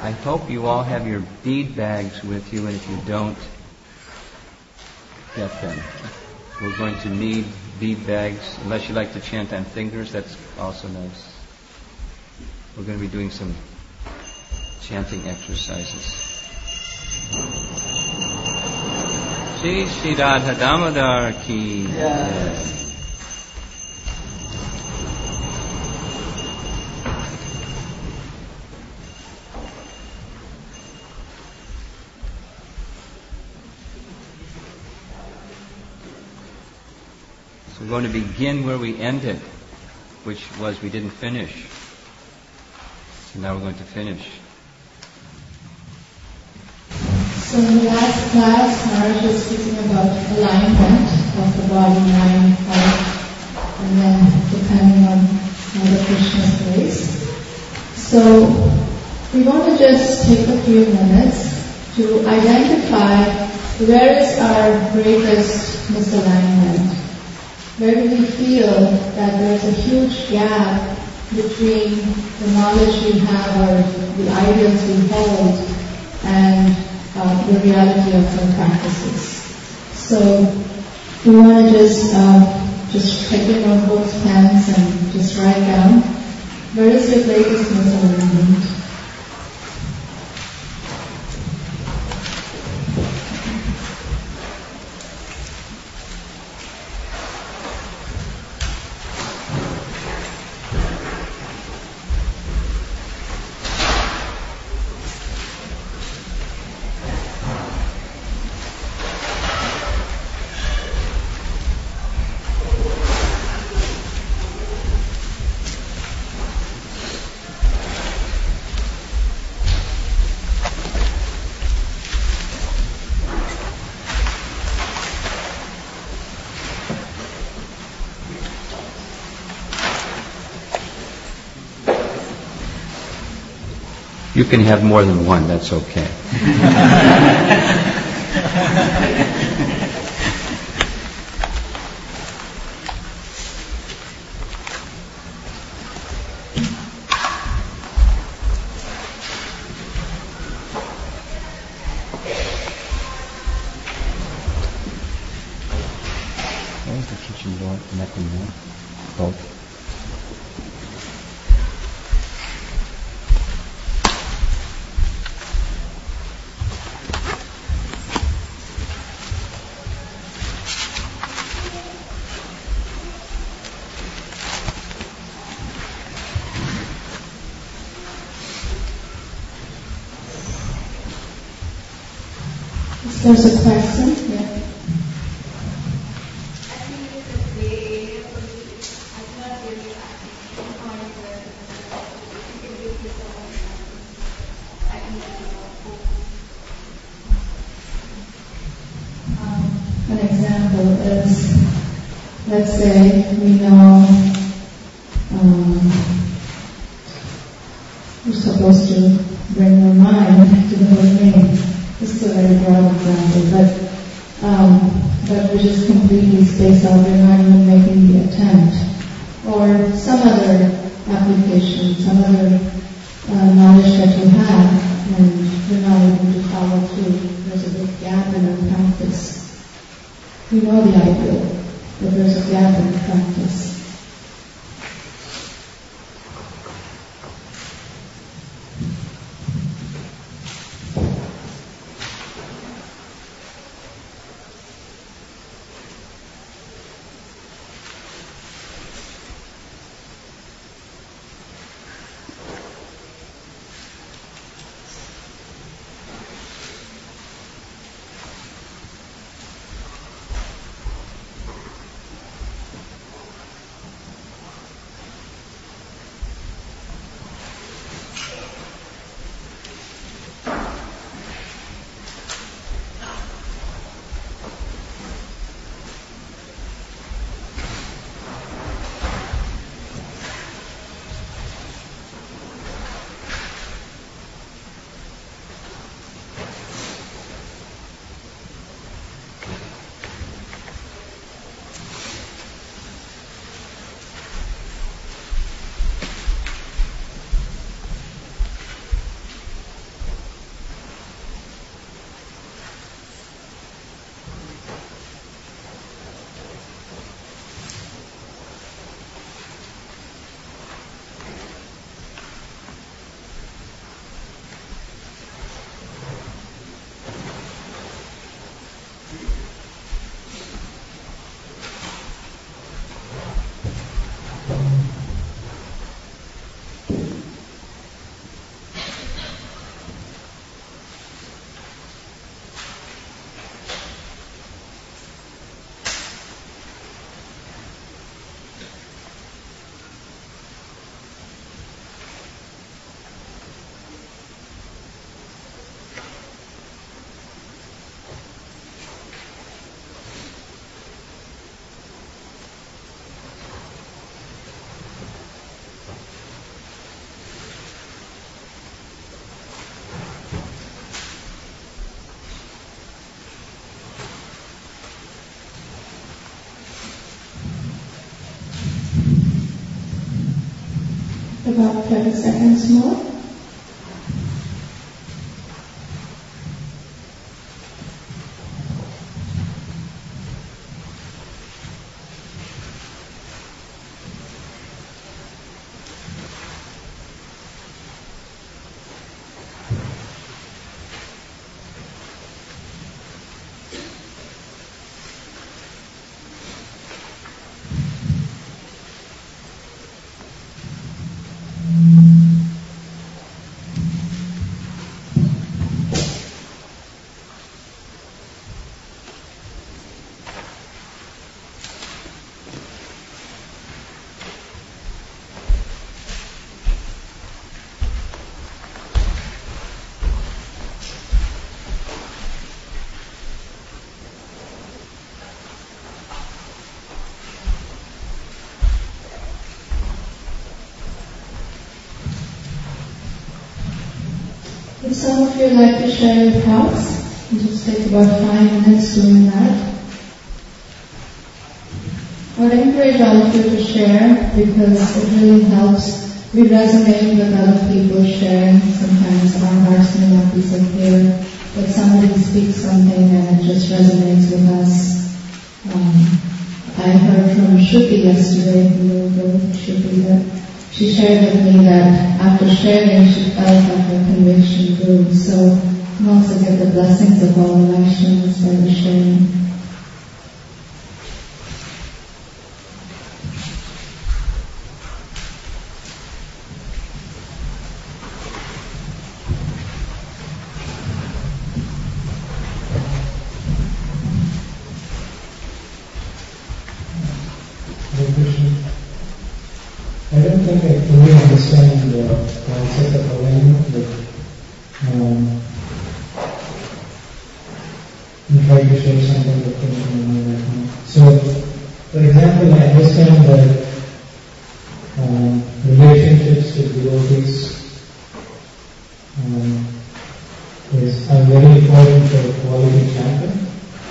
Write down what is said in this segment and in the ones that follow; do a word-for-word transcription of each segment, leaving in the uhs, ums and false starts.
I hope you all have your bead bags with you, and if you don't, get them. We're going to need bead bags, unless you like to chant on fingers, that's also nice. We're going to be doing some chanting exercises. Shri Shri Radha Damodar ki. Yeah. We're going to begin where we ended, which was we didn't finish. So now we're going to finish. So in the last class, Maharaj was speaking about alignment of the body, mind, heart, and then depending on Mother Krishna's grace. So we want to just take a few minutes to identify where is our greatest misalignment. Where do we feel that there's a huge gap between the knowledge we have or the ideas we hold and uh, the reality of our practices? So we want to just uh, just take your notebooks, pens, and just write down where is your greatest misalignment. You can have more than one, that's okay. Where's the kitchen door? Nothing there? Both. There's a question? Yeah. Um, an example is, let's say we know um, we're supposed to bring our mind to the Holy Name. This is a very broad example, but um, but we just completely space out, we're not even making the attempt. Or some other application, some other uh, knowledge that we have, and we're not able to follow through. There's a big gap in our practice. We know the ideal, but there's a gap in the practice. about thirty seconds more. If some of you like to share your thoughts, just take about five minutes doing that. I would encourage all of you to share because it really helps. We resonate with other people sharing. Sometimes our hearts may not be so clear, but somebody speaks something and it just resonates with us. Um, I heard from Shruti yesterday, who wrote Shruti, that she shared with me that after sharing, she felt that her conviction grew. So you can also get the blessings of all the Vaishnavas by the sharing. I don't think I fully understand the concept of alignment, but um, I'm trying to share something that came to my mind right now. So, for example, I understand that um, relationships with devotees um, is, are very important for a quality chanting,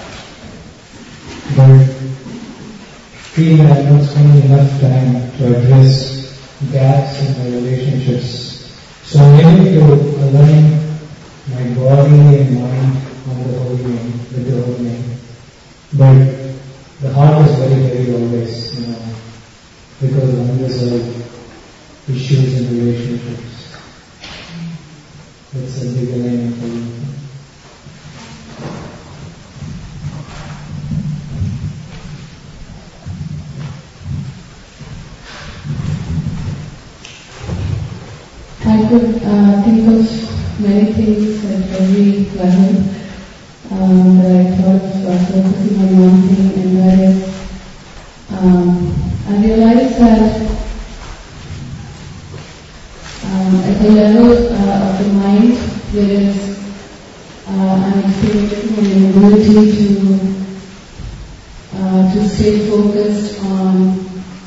but feel that I'm not spending enough time to address gaps in my relationships. So I'm able to align my body and mind on the whole name, with the whole name. But the heart is very, very always, you know, because of unresolved issues in relationships. That's a big alignment for me. I could uh, think of many things at every level, um, but I thought of uh, focusing on one thing, and that is, um, I realized that um, at the level uh, of the mind, there is, uh, I'm experiencing an ability to uh, to stay focused on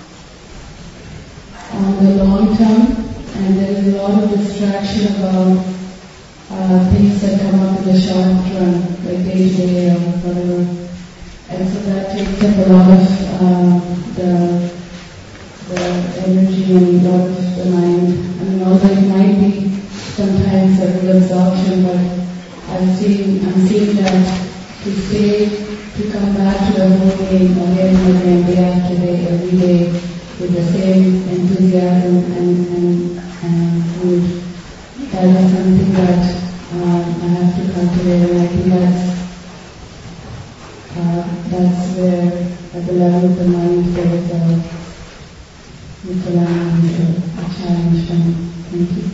on the long term. And there is a lot of distraction about uh, things that come up in the short run, like day-to-day or whatever. And so that takes up a lot of um, the, the energy and a lot of the mind. I mean, although it might be sometimes a real exhaustion, but I've seen, I'm seeing that to stay, to come back to the whole game again and again, day after day, every day, with the same enthusiasm and, and and food. That is something that um, I have to cultivate, and I think that's, uh, that's where, at the level of the mind, there is a misalignment, a challenge for me. Thank you.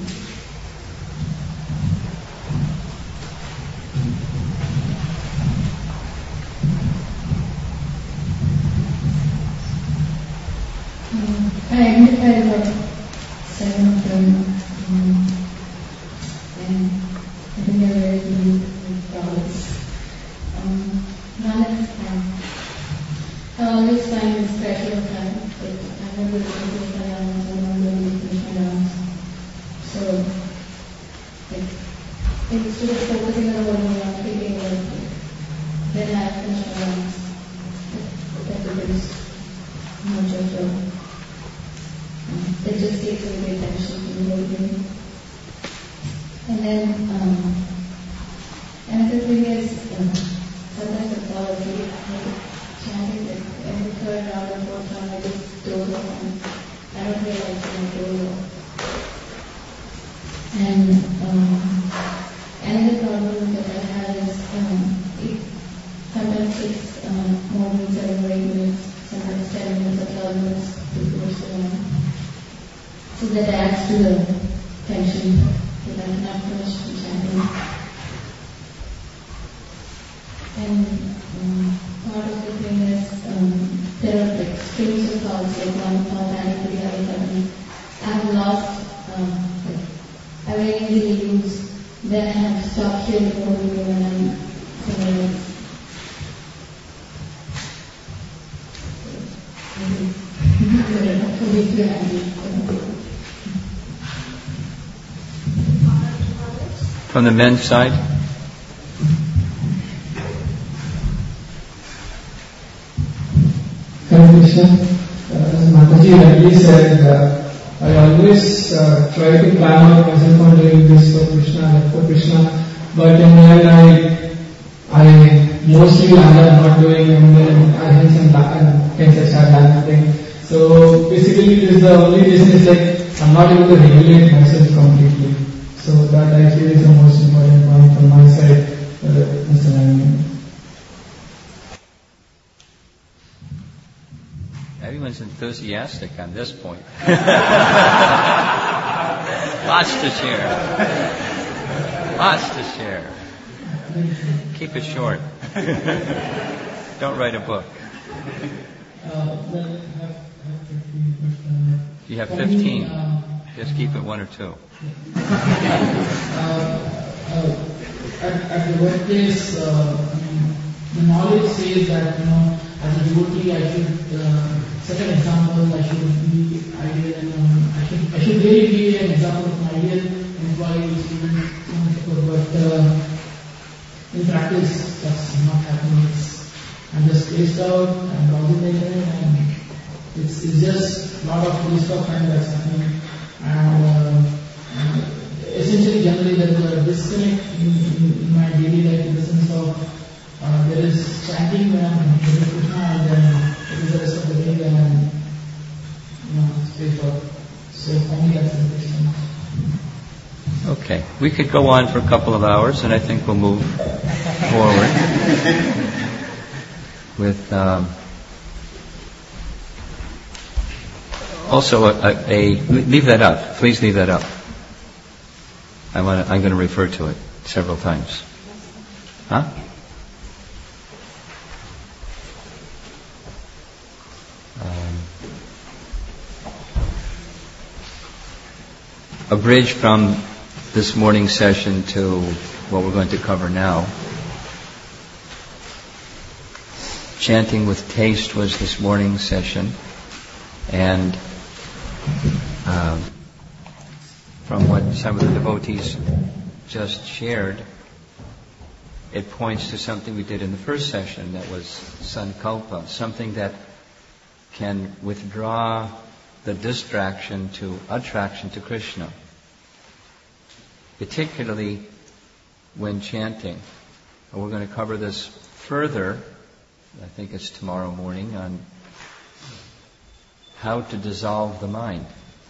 Um, I identified about seven of them, um, and I think they're very unique thoughts. Um, one is um, I always find a special time. Like, I never listen to Shayams, I never listen to Shayams. So, like, instead of focusing on what I'm thinking about it, then I have the Shayams. That produce much of the It just takes away the attention lately. And then, um, another thing is, um, sometimes I fall asleep, like chanting, like every third round or fourth round, I just doze off, and I don't realize when I doze off. And um, another problem that I have is, um, it sometimes takes um, more than seven or eight minutes, sometimes ten minutes or twelve minutes before so So that adds to the tension that I cannot finish the chanting. And um, part of the thing is, um, there are like streams of thoughts, like one thought adding to the other thought. I have lost, um, like, I very easily lose. Then I have to stop here before we go and I'm somewhere else. From the men's side? Hare Krishna. Uh, as Mataji rightly said, uh, I always uh, try to plan out myself on doing this for Krishna, that for Krishna, but in the end I, I mostly land up not doing, and then I hence and hence I start landing. So basically it is the only reason is like I'm not able to regulate myself completely. So that I feel is the most important point from my side, uh, Mister Narayan. Everyone's enthusiastic on this point. Lots to share. Lots to share. Keep it short. Don't write a book. Uh, well, I have, I have fifteen, but, uh, You have for fifteen. me, uh, Just keep it one or two. uh, uh, at, at the workplace, uh, I mean, the knowledge says that, you know, as a devotee, I should uh, set an example, I should be ideal, and um, I should I should really be an example of an ideal employee, student, so on and so forth. But uh, in practice, that's not happening. It's, I'm just spaced out, I'm browsing the internet, and it's, it's just a lot of waste of time that's happening. And, uh, and essentially, generally, there is a disconnect in, in, in my daily life in the sense of uh, there is chanting when I'm doing Krishna, and then it is the rest of the day when I'm, you know, spaced out. So for me, that's the question. Okay. We could go on for a couple of hours, and I think we'll move forward with um, also a, a, a leave that up. Please leave that up. I want to, I'm going to refer to it several times. Huh? Um, a bridge from this morning's session to what we're going to cover now. Chanting with taste was this morning's session, and um, from what some of the devotees just shared, it points to something we did in the first session that was sankalpa, something that can withdraw the distraction to attraction to Krishna, particularly when chanting. And we're going to cover this further, I think it's tomorrow morning, on how to dissolve the mind.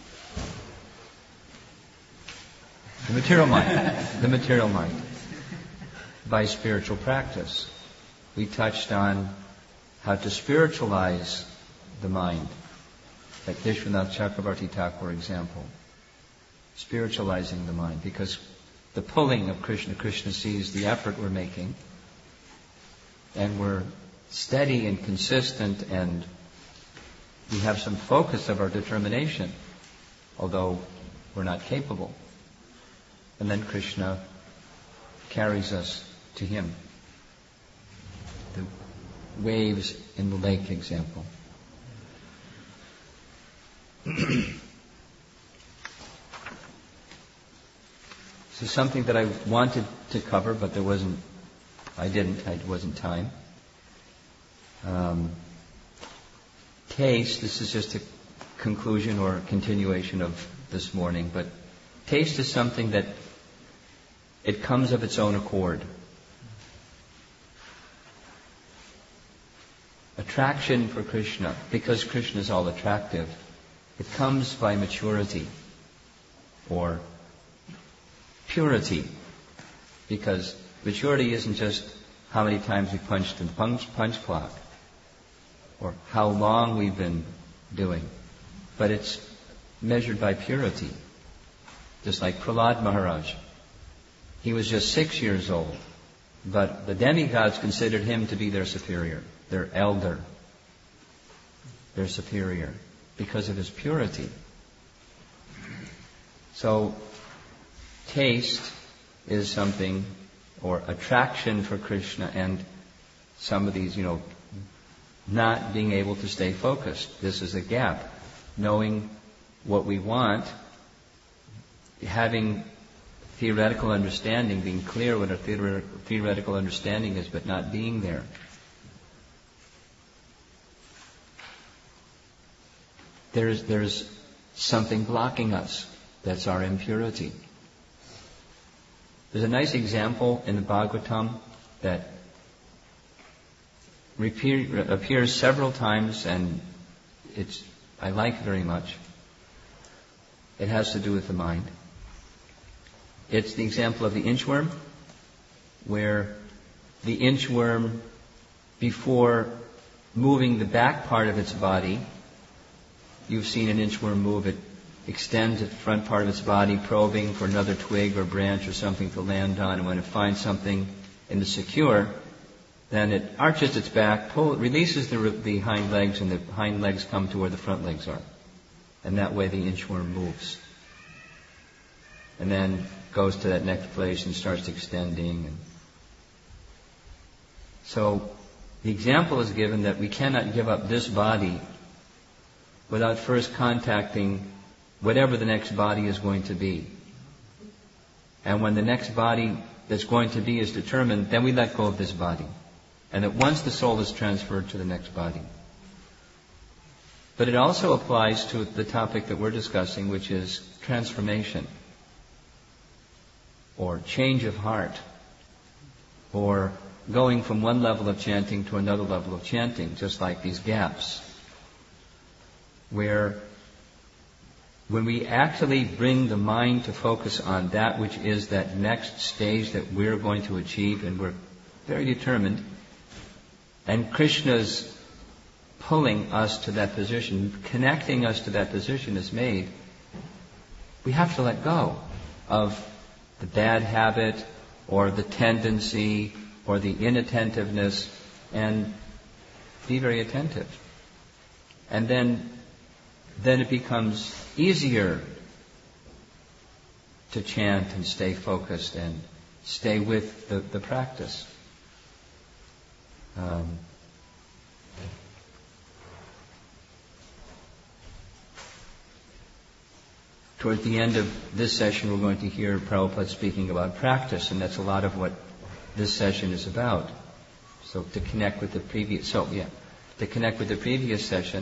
The material mind. The material mind. By spiritual practice. We touched on how to spiritualize the mind. Like Vishwanath Chakravarti Thakur example. Spiritualizing the mind. Because the pulling of Krishna, Krishna sees the effort we're making. And we're steady and consistent, and we have some focus of our determination, although we're not capable. And then Krishna carries us to Him. The waves in the lake example. So something that I wanted to cover, but there wasn't, I didn't, it wasn't time. Um, taste, this is just a conclusion or a continuation of this morning, but Taste is something that it comes of its own accord. Attraction for Krishna, because Krishna is all attractive, it comes by maturity or purity, because maturity isn't just how many times we punched the punch, punch clock or how long we've been doing, but it's measured by purity. Just like Prahlad Maharaj. He was just six years old, but the demigods considered him to be their superior, their elder, their superior, because of his purity. So, taste is something, or attraction for Krishna, and some of these, you know, not being able to stay focused. This is a gap. Knowing what we want, having theoretical understanding, being clear what our theor- theoretical understanding is, but not being there. There's, there's something blocking us. That's our impurity. There's a nice example in the Bhagavatam that repeat, appears several times, and it's I like very much. It has to do with the mind. It's the example of the inchworm, where the inchworm, before moving the back part of its body, you've seen an inchworm move, it extends the front part of its body, probing for another twig or branch or something to land on, and when it finds something and is secure, then it arches its back, pull, releases the, the hind legs, and the hind legs come to where the front legs are. And that way the inchworm moves. And then goes to that next place and starts extending. And so the example is given that we cannot give up this body without first contacting whatever the next body is going to be. And when the next body that's going to be is determined, then we let go of this body. And that once the soul is transferred to the next body. But it also applies to the topic that we're discussing, which is transformation, or change of heart, or going from one level of chanting to another level of chanting, just like these gaps, where when we actually bring the mind to focus on that which is that next stage that we're going to achieve, and we're very determined, and Krishna's pulling us to that position, connecting us to that position is made, we have to let go of the bad habit or the tendency or the inattentiveness and be very attentive. And then, then it becomes easier to chant and stay focused and stay with the, the practice. Um, Toward the end of this session, we're going to hear Prabhupada speaking about practice, and that's a lot of what this session is about. So to connect with the previous, so yeah, to connect with the previous session,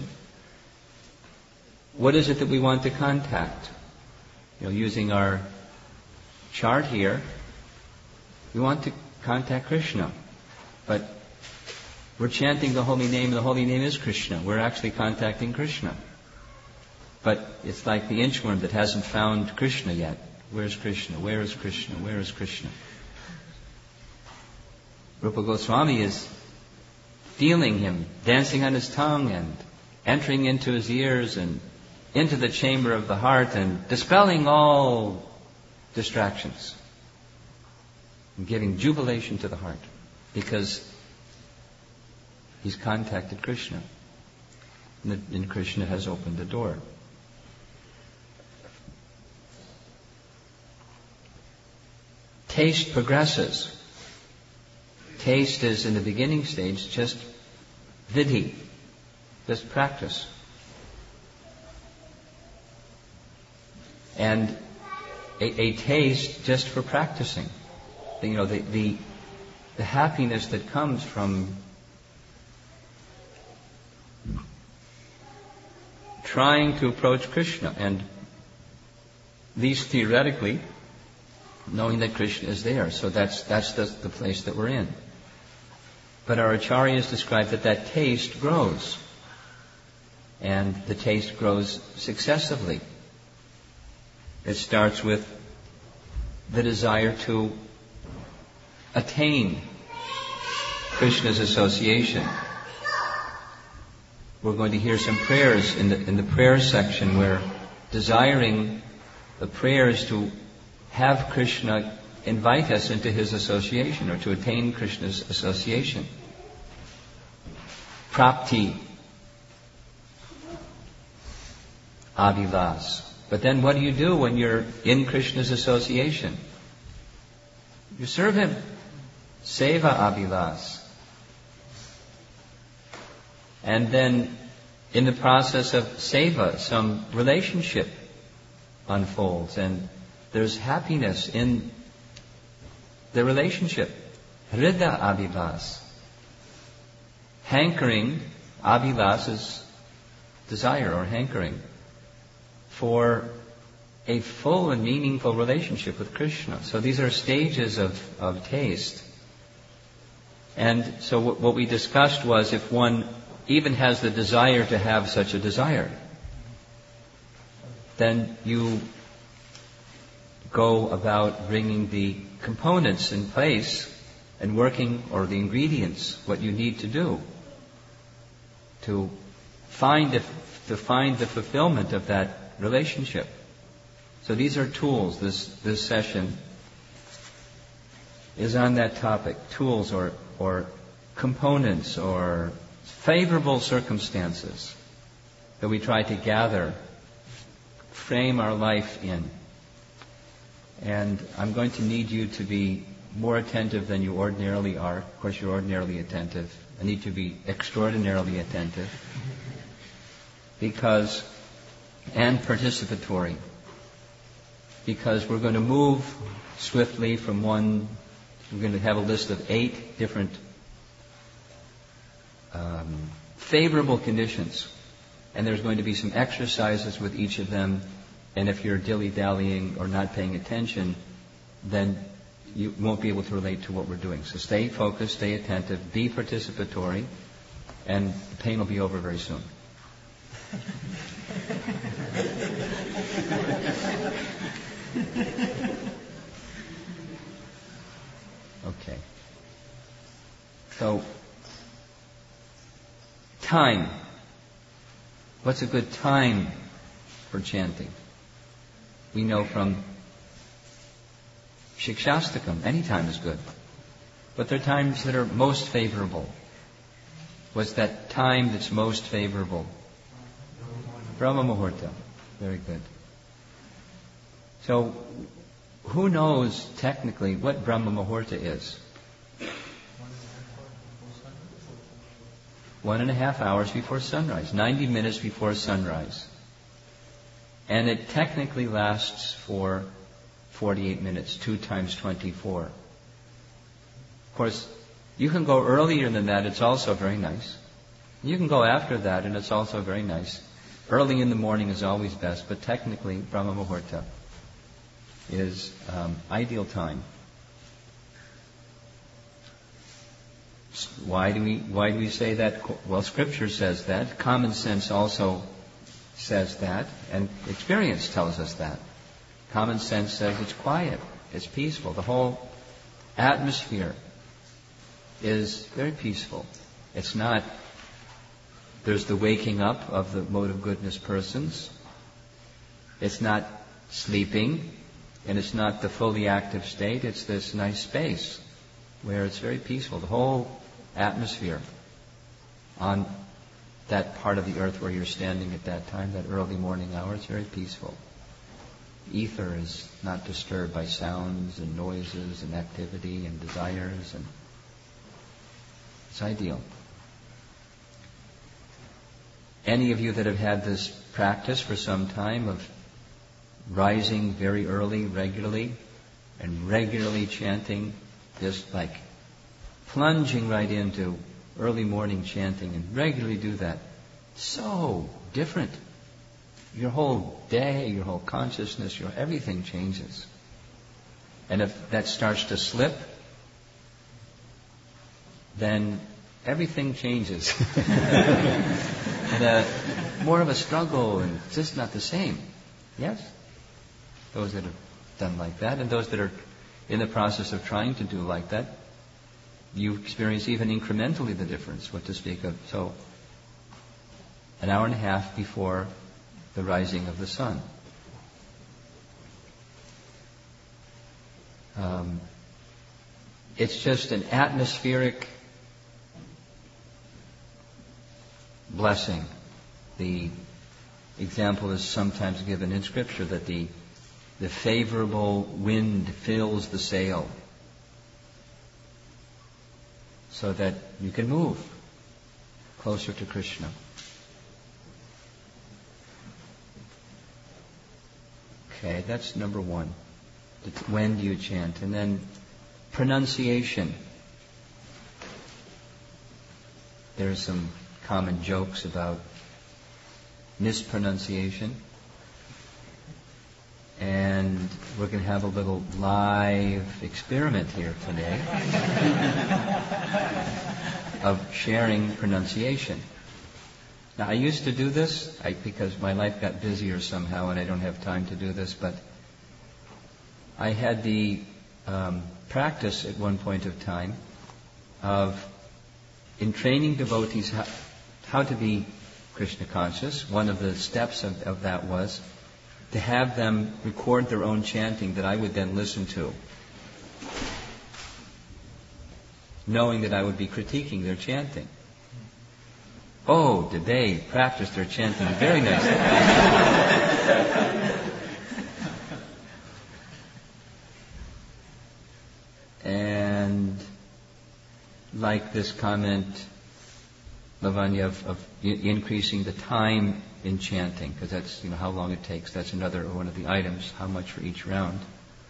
what is it that we want to contact? You know, using our chart here, we want to contact Krishna, but we're chanting the holy name, and the holy name is Krishna. We're actually contacting Krishna. But it's like the inchworm that hasn't found Krishna yet. Where's Krishna? Where is Krishna? Where is Krishna? Rupa Goswami is feeling him, dancing on his tongue and entering into his ears and into the chamber of the heart and dispelling all distractions and giving jubilation to the heart because he's contacted Krishna. And Krishna has opened the door. Taste progresses. Taste is in the beginning stage just vidhi, just practice. And a, a taste just for practicing. You know, the, the, the happiness that comes from trying to approach Krishna and least theoretically, knowing that Krishna is there. So that's that's the, the place that we're in. But our acharyas describe that that taste grows. And the taste grows successively. It starts with the desire to attain Krishna's association. We're going to hear some prayers in the in the prayer section where desiring the prayers to have Krishna invite us into his association or to attain Krishna's association. Prapti. Abhilas. But then what do you do when you're in Krishna's association? You serve him. Seva abhilas. And then in the process of seva, some relationship unfolds and there's happiness in the relationship. Hrida abhilas. Hankering, abhilas is desire or hankering for a full and meaningful relationship with Krishna. So these are stages of, of taste. And so what, what we discussed was if one even has the desire to have such a desire, then you go about bringing the components in place and working, or the ingredients, what you need to do to find the, to find the fulfillment of that relationship. So these are tools. This this session is on that topic. Tools or or components or favorable circumstances that we try to gather, frame our life in. And I'm going to need you to be more attentive than you ordinarily are. Of course, you're ordinarily attentive. I need to be extraordinarily attentive. Because, and participatory. Because we're going to move swiftly from one, we're going to have a list of eight different um, favorable conditions. And there's going to be some exercises with each of them. And if you're dilly-dallying or not paying attention, then you won't be able to relate to what we're doing. So stay focused, stay attentive, be participatory, and the pain will be over very soon. Okay. So, time. What's a good time for chanting? We know from Shikshastakam, any time is good. But there are times that are most favorable. What's that time that's most favorable? Brahma Muhurta. Very good. So, who knows technically what Brahma Muhurta is? One and a half hours before sunrise. Ninety minutes before sunrise. And it technically lasts for forty-eight minutes, two times twenty-four. Of course, you can go earlier than that, it's also very nice. You can go after that, and it's also very nice. Early in the morning is always best, but technically, Brahma Muhurta is um, ideal time. Why do we why do we say that? Well, Scripture says that. Common sense also says that, and experience tells us that. Common sense says it's quiet, it's peaceful. The whole atmosphere is very peaceful. It's not, there's the waking up of the mode of goodness persons. It's not sleeping, and it's not the fully active state. It's this nice space where it's very peaceful. The whole atmosphere on that part of the earth where you're standing at that time, that early morning hour, it's very peaceful. Ether is not disturbed by sounds and noises and activity and desires, and it's ideal. Any of you that have had this practice for some time of rising very early, regularly, and regularly chanting, just like plunging right into early morning chanting and regularly do that, so different. your whole day, your whole consciousness, your everything changes. And if that starts to slip, then everything changes. And uh, more of a struggle, and it's just not the same. Yes? Those that have done like that, and those that are in the process of trying to do like that, you experience even incrementally the difference, what to speak of. So, an hour and a half before the rising of the sun. Um, it's just an atmospheric blessing. The example is sometimes given in Scripture that the the favorable wind fills the sail so that you can move closer to Krishna. Okay, that's number one. When do you chant? And then pronunciation. There's some common jokes about mispronunciation. And we're going to have a little live experiment here today of sharing pronunciation. Now, I used to do this I, because my life got busier somehow and I don't have time to do this, but I had the um, practice at one point of time of, in training devotees how, how to be Krishna conscious. One of the steps of, of that was to have them record their own chanting that I would then listen to, knowing that I would be critiquing their chanting. Oh, did they practice their chanting very nicely. And like this comment, Lavanya, of, of increasing the time in chanting, because that's, you know, how long it takes. That's another one of the items, how much for each round.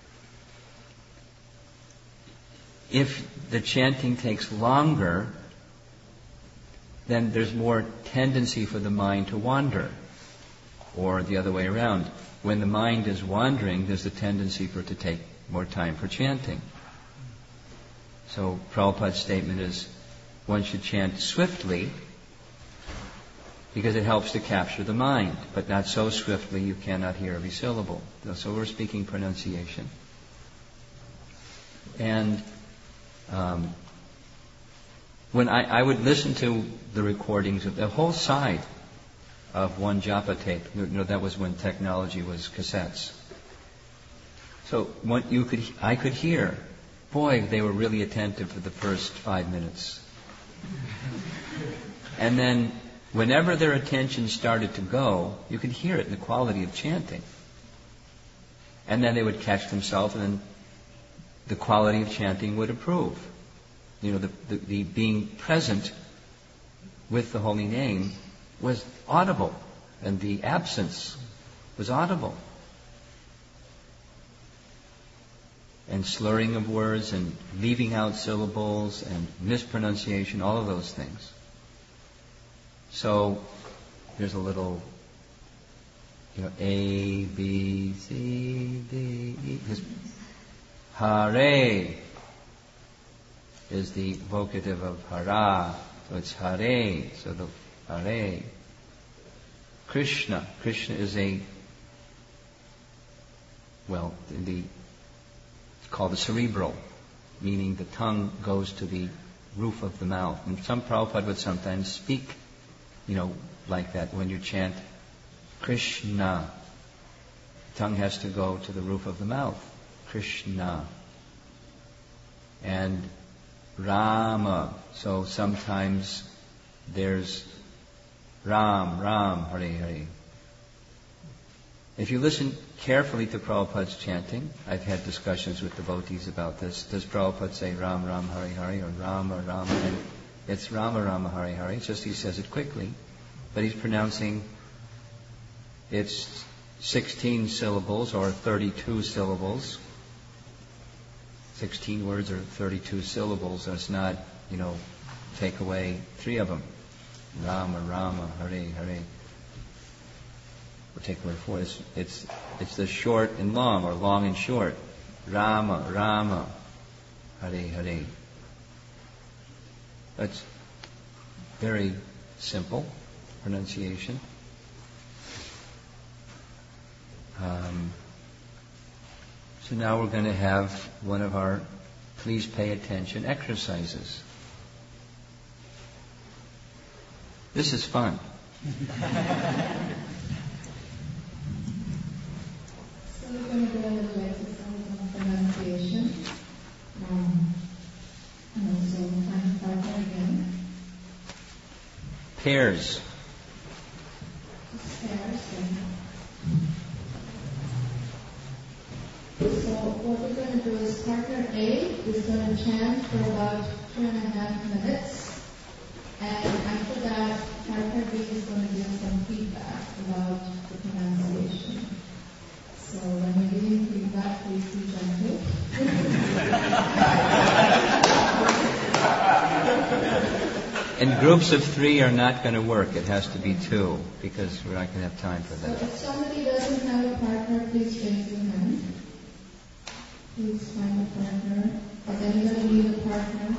If the chanting takes longer, then there's more tendency for the mind to wander, or the other way around. When the mind is wandering, there's a tendency for it to take more time for chanting. So Prabhupada's statement is, one should chant swiftly because it helps to capture the mind, but not so swiftly you cannot hear every syllable. So we're speaking pronunciation. And um, when I, I would listen to the recordings of the whole side of one japa tape, you know, that was when technology was cassettes. So what you could, I could hear, boy, they were really attentive for the first five minutes. And then whenever their attention started to go, you could hear it in the quality of chanting. And then they would catch themselves, and then the quality of chanting would improve. You know, the, the, the being present with the holy name was audible, and the absence was audible. And slurring of words and leaving out syllables and mispronunciation, all of those things. So there's a little, you know, A, B, C, D, E. Hare is the vocative of hara, so it's Hare, so the Hare. Krishna, Krishna is a, well, the it's called the cerebral, meaning the tongue goes to the roof of the mouth. And some Prabhupada would sometimes speak, you know, like that when you chant Krishna. The tongue has to go to the roof of the mouth. Krishna. And Rama. So sometimes there's Ram, Ram, Hare, Hare. If you listen carefully to Prabhupada's chanting, I've had discussions with devotees about this. Does Prabhupada say Ram, Ram, Hare, Hare, or Rama, Rama? And it's Rama, Rama, Hare, Hare. It's just he says it quickly. But he's pronouncing it's sixteen syllables or thirty-two syllables. sixteen words or thirty-two syllables. That's not, you know, take away three of them. Rama, Rama, Hare, Hare. particular voice. It's it's the short and long, or long and short. Rama, Rama, Hare, Hare. That's very simple pronunciation. Um, so now we're going to have one of our please pay attention exercises. This is fun. So we're going to do a little exercise on pronunciation. Um, and also find partner again. Pairs. Just pairs. So what we're going to do is partner A is going to chant for about two and a half minutes. And after that, partner B is going to give some feedback about the pronunciation. So when you're giving feedback, please be gentle. And groups of three are not going to work. It has to be two, because we're not going to have time for So that. if somebody doesn't have a partner, please raise your hand. Please find a partner. Does anybody need a partner?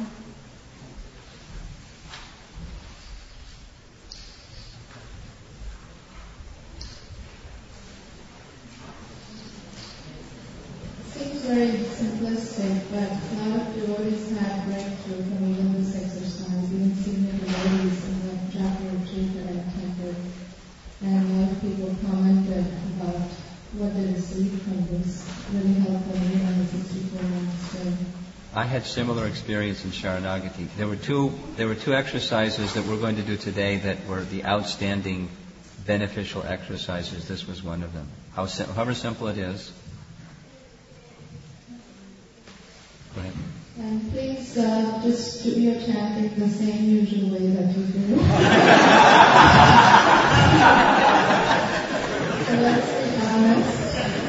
Seems very simplistic, but a lot of devotees have breakthrough from even this exercise. Even senior devotees in the chapter retreat that I attended. And a lot of people commented about what they received from this. Really helped them in the sixty-four months stay. I had similar experience in Sharanagati. There were two there were two exercises that we're going to do today that were the outstanding beneficial exercises. This was one of them. How, however simple it is. Go ahead. And please uh, just do your chanting the same usual way that you do. So let's be honest.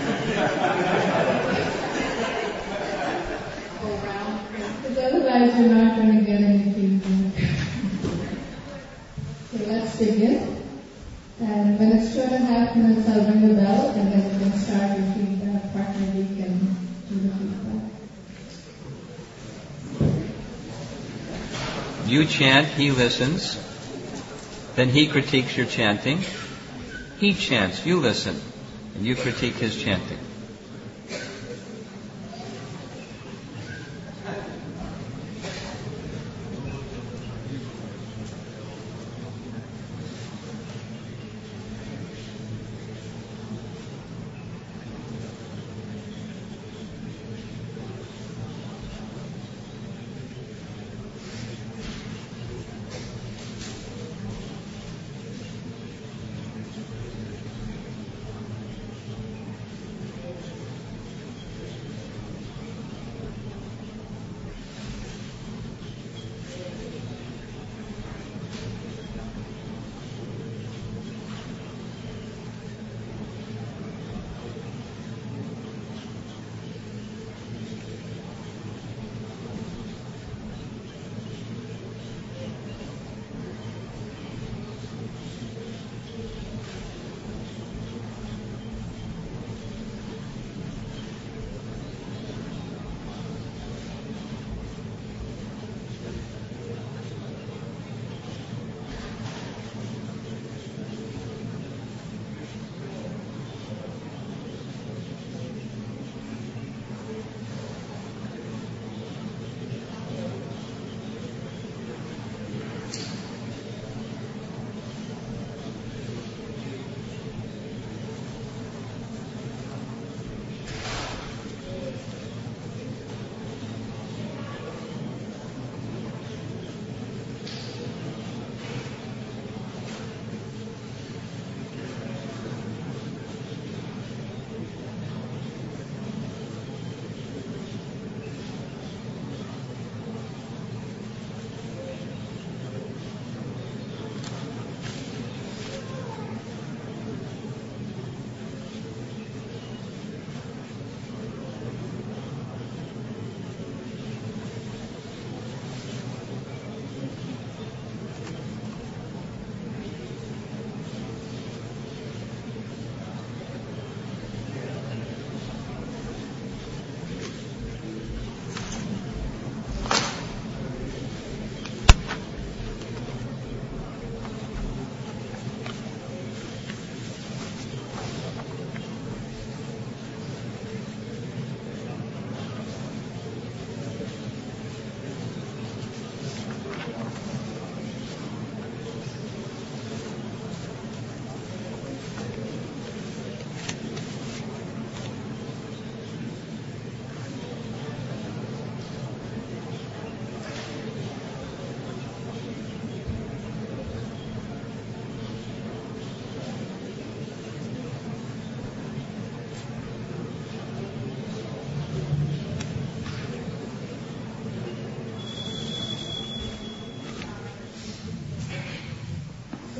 Because otherwise you're not going to get any feedback. So let's begin. And when it's two and a half minutes, I'll ring the bell, and then we can start your feedback. Partner, we can do the feedback. You chant, he listens. Then he critiques your chanting. He chants, you listen. And you critique his chanting.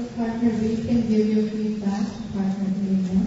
partner B can give your feedback to partner A now.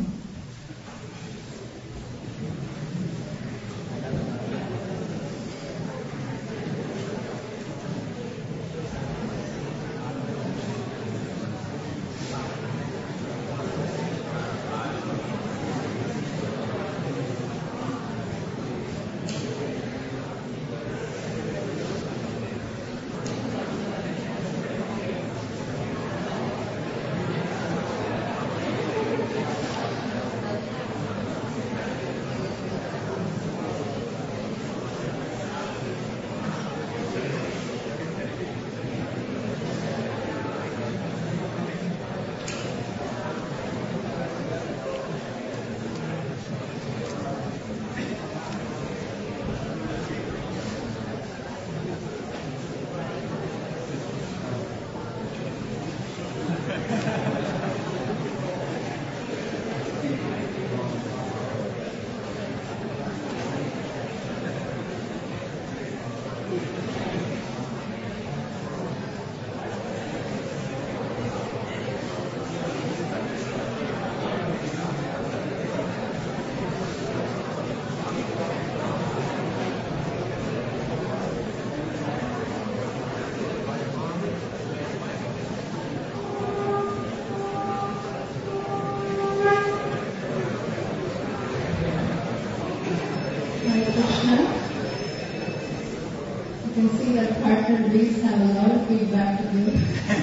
You can see that partner B's have a lot of feedback to give.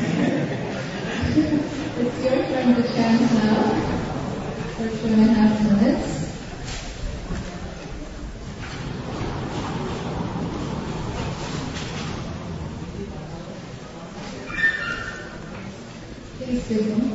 It's your turn to chant now for two and a half minutes. Please begin.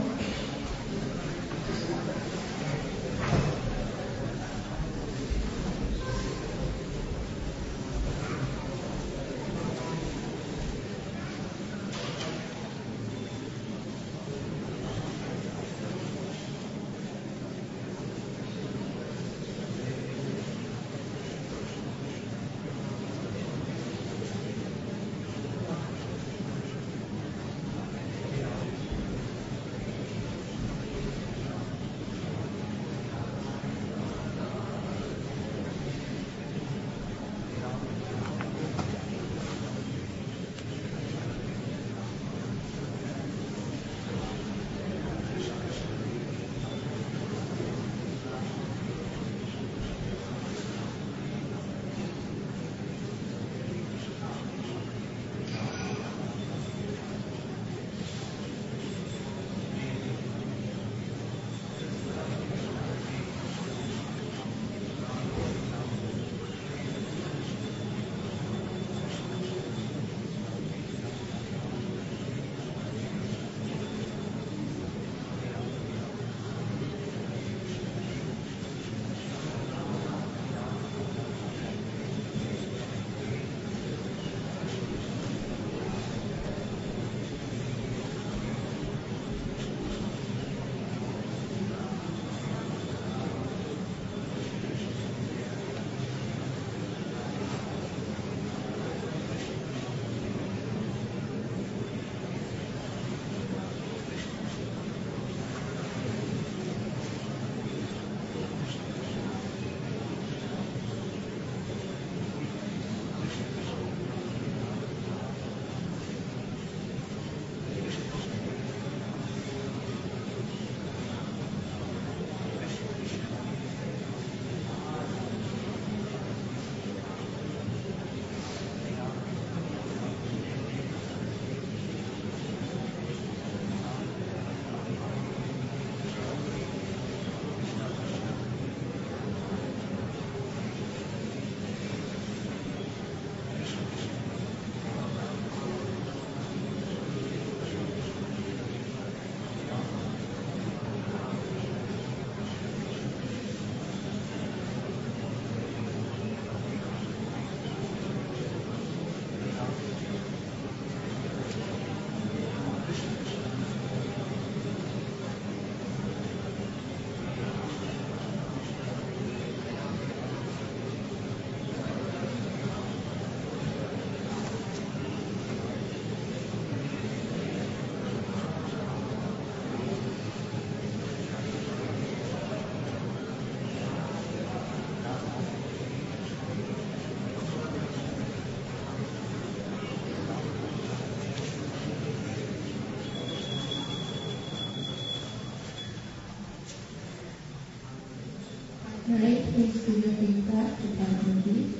Alright, please give your feedback to Pamela.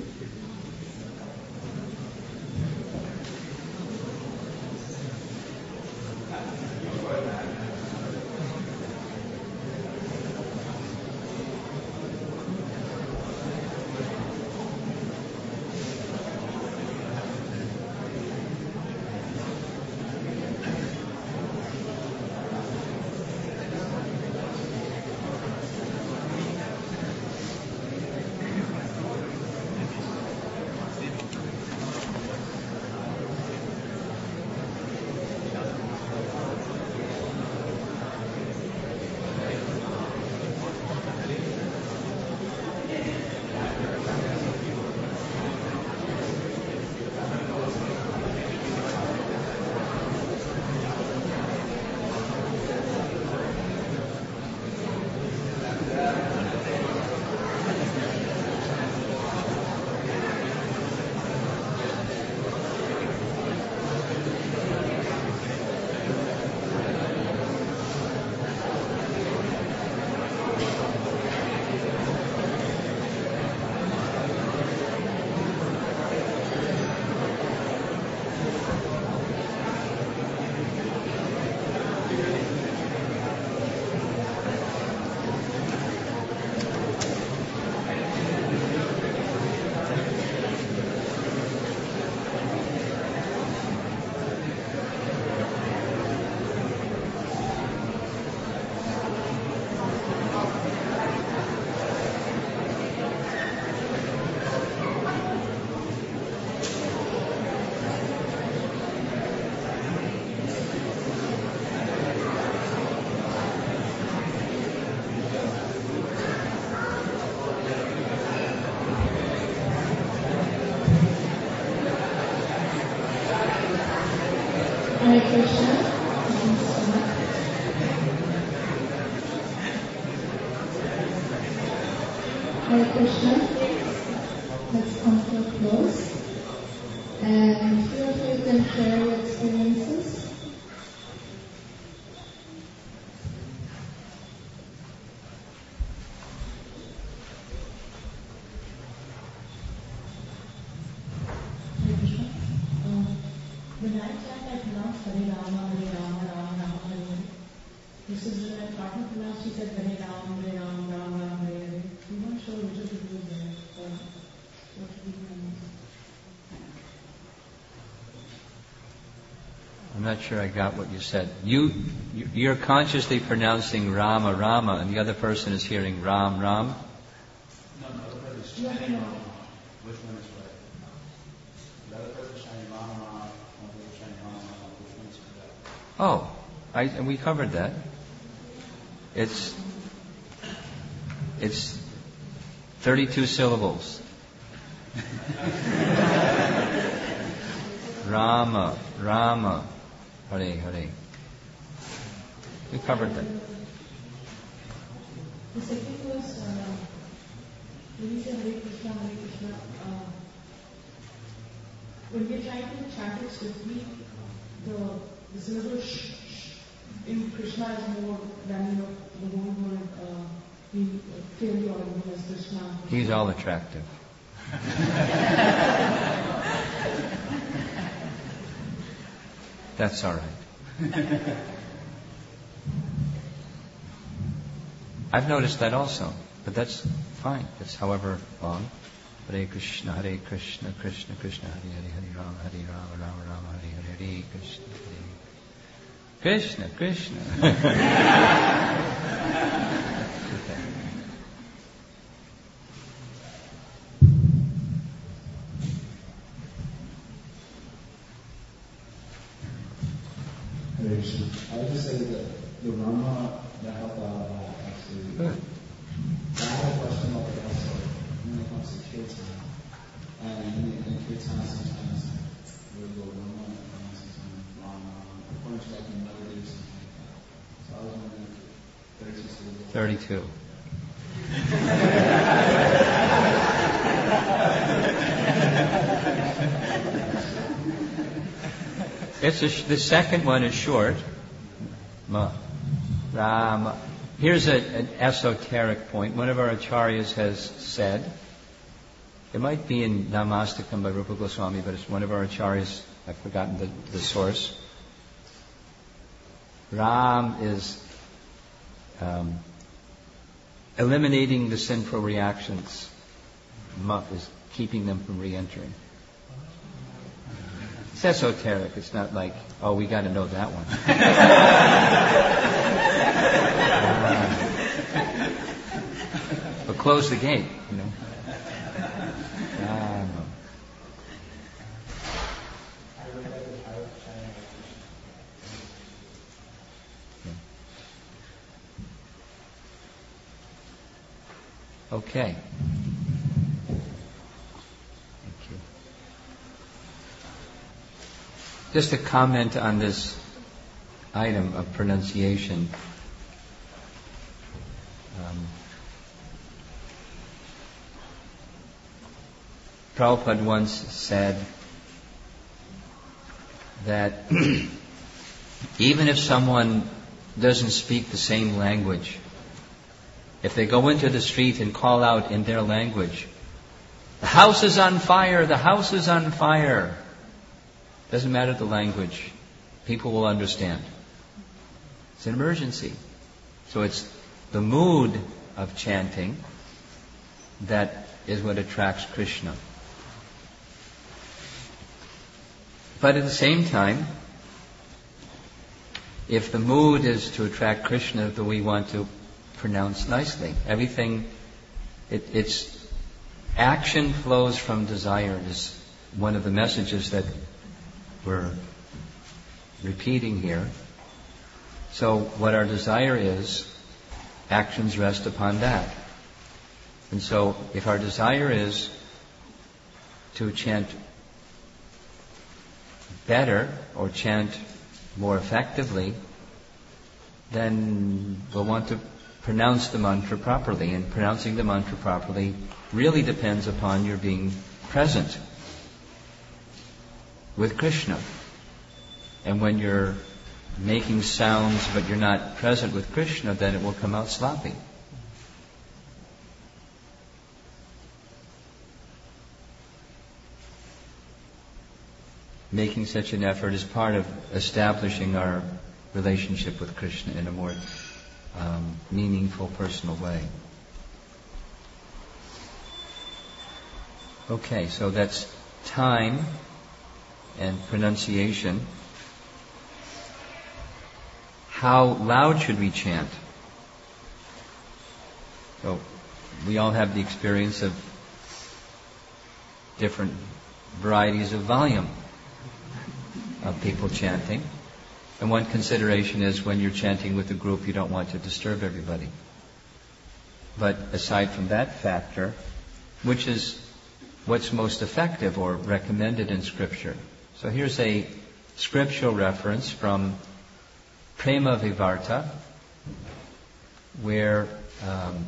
Hare Krishna. Hare Krishna. Let's come to a close. And feel free you can share your experiences. When I chant, I pronounce Hare Rama, Hare Rama, Rama Rama, Hare Hare. This is when my partner pronounced, he said Hare Rama, Hare Rama, Rama Rama, Hare Hare. I'm not sure which of the two is there. So, what should we do? I'm not sure I got what you said. You, you're consciously pronouncing Rama, Rama, and the other person is hearing Ram, Ram? No, no, the other person is chanting Rama. Which one is right? The other person is chanting Rama, Rama, one person is chanting Rama, Rama. Which one is correct? Oh, I, and we covered that. It's, it's thirty-two syllables. Rama, Rama, Hare, Hare. We covered that. The second was, uh, when you say Hare Krishna, Hare Krishna, uh, when we are trying to chant it swiftly, the, the syllable sh, sh in Krishna is more than, you know, the whole word uh, being clearly audible as Krishna. He's all attractive. That's all right. I've noticed that also, but that's fine. That's however long. Hare Krishna, Hare Krishna, Krishna Krishna, Hare Hare, Hare Rama, Hare Rama, Rama Rama, Hare Hare, Hare Krishna, Hare Krishna, Krishna. I would just say that the Rama that helped out a lot, actually. Good. I have a question about it also when it comes to kirtan. And in, in kirtan, sometimes we'll go Rama and sometimes Rama, according to like the melody or something like that. So I was wondering if thirty-two syllables. Thirty-two. It's a sh- the second one is short. Ma, Rama. Here's a, an esoteric point. One of our acharyas has said, it might be in Namastakam by Rupa Goswami, but it's one of our acharyas, I've forgotten the, the source. Ram is um, eliminating the sinful reactions. Mup is keeping them from re-entering. It's esoteric. It's not like, oh, we got to know that one. uh, but close the gate, you know. Uh, no. Okay. Thank you. Just a comment on this item of pronunciation. Um, Prabhupada once said that even if someone doesn't speak the same language, if they go into the street and call out in their language, "The house is on fire, the house is on fire," doesn't matter the language, people will understand. It's an emergency. So it's the mood of chanting that is what attracts Krishna. But at the same time, if the mood is to attract Krishna, that we want to pronounce nicely. Everything, it, it's action flows from desire is one of the messages that we're repeating here. So what our desire is, actions rest upon that. And so if our desire is to chant better or chant more effectively, then we'll want to pronounce the mantra properly. And pronouncing the mantra properly really depends upon your being present with Krishna. And when you're making sounds but you're not present with Krishna, then it will come out sloppy. Making such an effort is part of establishing our relationship with Krishna in a more um, meaningful, personal way. Okay, so that's time and pronunciation. How loud should we chant? So we all have the experience of different varieties of volume of people chanting. And one consideration is when you're chanting with a group, you don't want to disturb everybody. But aside from that factor, which is what's most effective or recommended in Scripture? So here's a scriptural reference from Prema Vivarta, where um,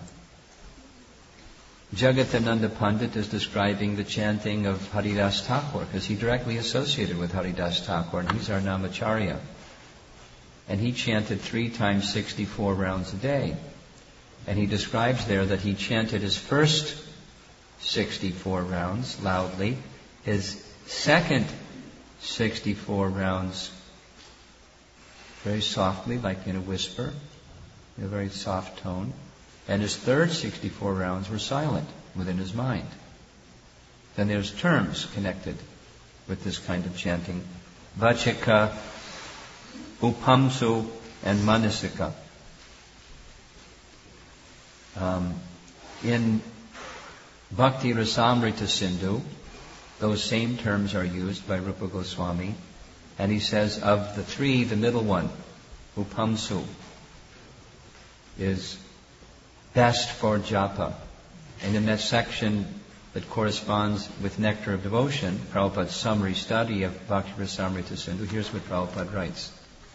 Jagadananda Pandit is describing the chanting of Haridas Thakur, because he directly associated with Haridas Thakur, and he's our Namacharya. And he chanted three times sixty-four rounds a day. And he describes there that he chanted his first sixty-four rounds loudly, his second sixty-four rounds very softly, like in a whisper, in a very soft tone. And his third sixty-four rounds were silent within his mind. Then there's terms connected with this kind of chanting. Vachika, Upamsu, and Manasika. Um, in Bhakti Rasamrita Sindhu, those same terms are used by Rupa Goswami. And he says, of the three, the middle one, Upamsu, is best for japa. And in that section that corresponds with Nectar of Devotion, Prabhupada's summary study of Bhakti Rasamrita Sindhu, here's what Prabhupada writes.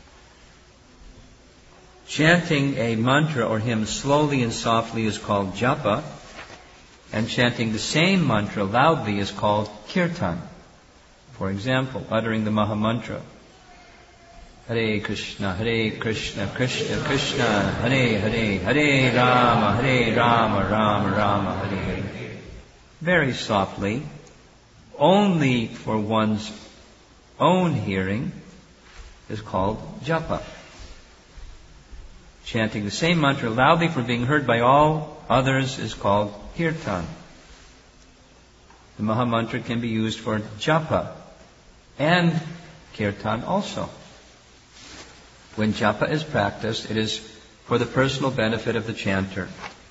Chanting a mantra or hymn slowly and softly is called japa, and chanting the same mantra loudly is called kirtan. For example, uttering the Mahamantra, Hare Krishna, Hare Krishna, Krishna Krishna, Hare Hare, Hare Rama, Hare Rama, Rama Rama, Hare Hare. Very softly, only for one's own hearing, is called japa. Chanting the same mantra loudly for being heard by all others is called kirtan. The Maha Mantra can be used for japa and kirtan also. When japa is practiced, it is for the personal benefit of the chanter.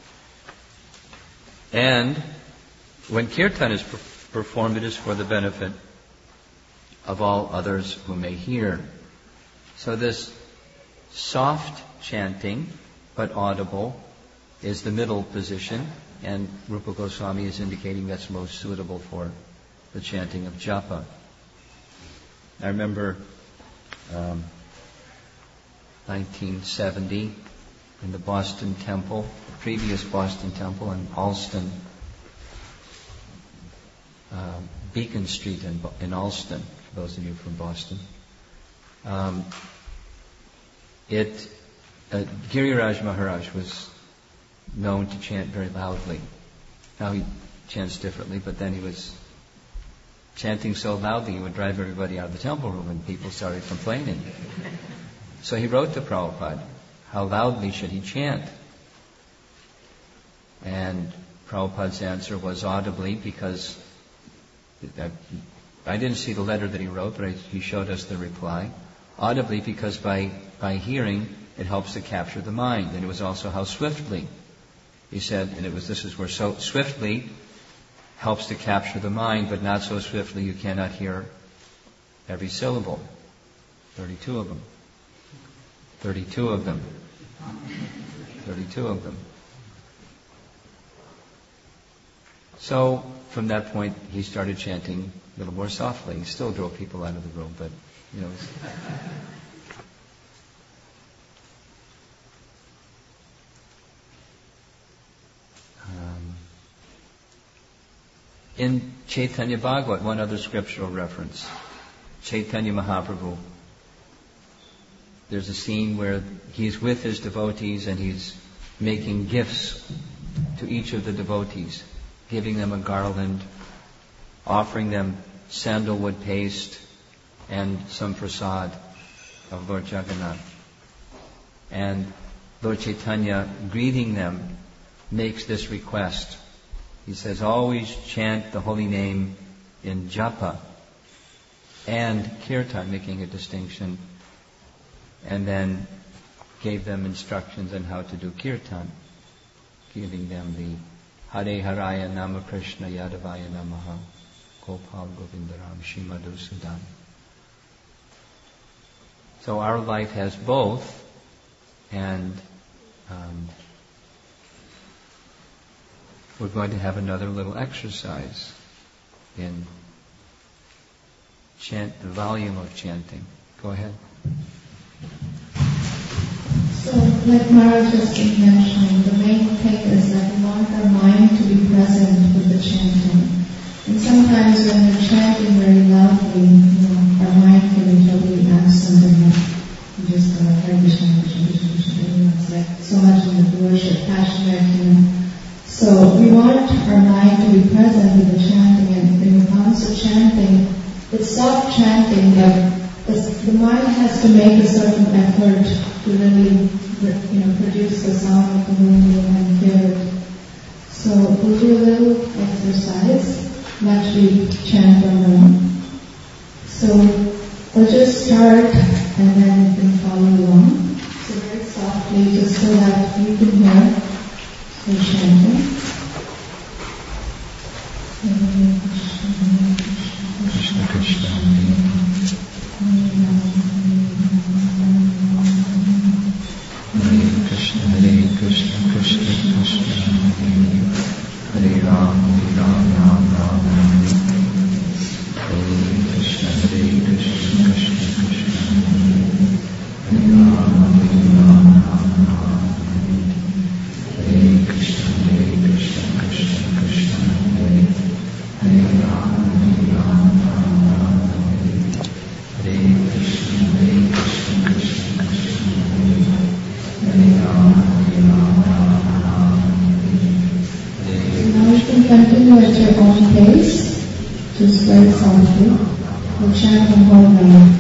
And when kirtan is performed, it is for the benefit of all others who may hear. So this soft chanting, but audible, is the middle position, and Rupa Goswami is indicating that's most suitable for the chanting of japa. I remember um, nineteen seventy in the Boston Temple, the previous Boston Temple in Allston, uh, Beacon Street in, in Allston, for those of you from Boston. Um, it uh, Giriraj Maharaj was known to chant very loudly. Now he chants differently, but then he was chanting so loudly he would drive everybody out of the temple room, and people started complaining. So he wrote to Prabhupada, how loudly should he chant? And Prabhupada's answer was audibly, because I, I didn't see the letter that he wrote, but I, he showed us the reply. Audibly, because by, by hearing, it helps to capture the mind. And it was also how swiftly. He said, and it was this is where so swiftly helps to capture the mind, but not so swiftly you cannot hear every syllable. Thirty-two of them. Thirty-two of them. Thirty-two of them. So, from that point, he started chanting a little more softly. He still drove people out of the room, but, you know. um, in Chaitanya Bhagavat, one other scriptural reference, Chaitanya Mahaprabhu, there's a scene where he's with his devotees and he's making gifts to each of the devotees, giving them a garland, offering them sandalwood paste and some prasad of Lord Jagannath. And Lord Chaitanya, greeting them, makes this request. He says, always chant the holy name in japa and kirtan, making a distinction, and then gave them instructions on how to do kirtan, giving them the Hare Haraya Nama Krishna Yadavaya Namaha Gopal Govindaram Shimadu Sudan. So our life has both, and um, we're going to have another little exercise in chant, the volume of chanting. Go ahead. So, like Maharaj just been mentioning, the main thing is that we want our mind to be present with the chanting. And sometimes when we're chanting very loudly, you know, our mind can be totally absent and we just go, Hare Krishna, Krishna, Krishna, Krishna, you know, it's like so much in the worship, passionate, you know. So we want our mind to be present with the chanting, and when it comes to chanting, it's soft chanting, but the mind has to make a certain effort to really, you know, produce the sound of the movement and hear it. So we'll do a little exercise and actually chant on our own. So we'll just start and then you can follow along. So very softly, just so that you can hear the chanting. Krishna Krishna. Hare Krishna, Hare Krishna, Krishna Krishna, Hare Ram, Hare Ram, Ram Ram, Hare Krishna, Hare Krishna, Krishna Krishna, Hare Ram, Hare Ram, Ram Ram, Hare Krishna, Hare Krishna, Krishna Krishna, Hare Ram, Hare Ram, Ram Ram, very softly. We'll chant the whole name.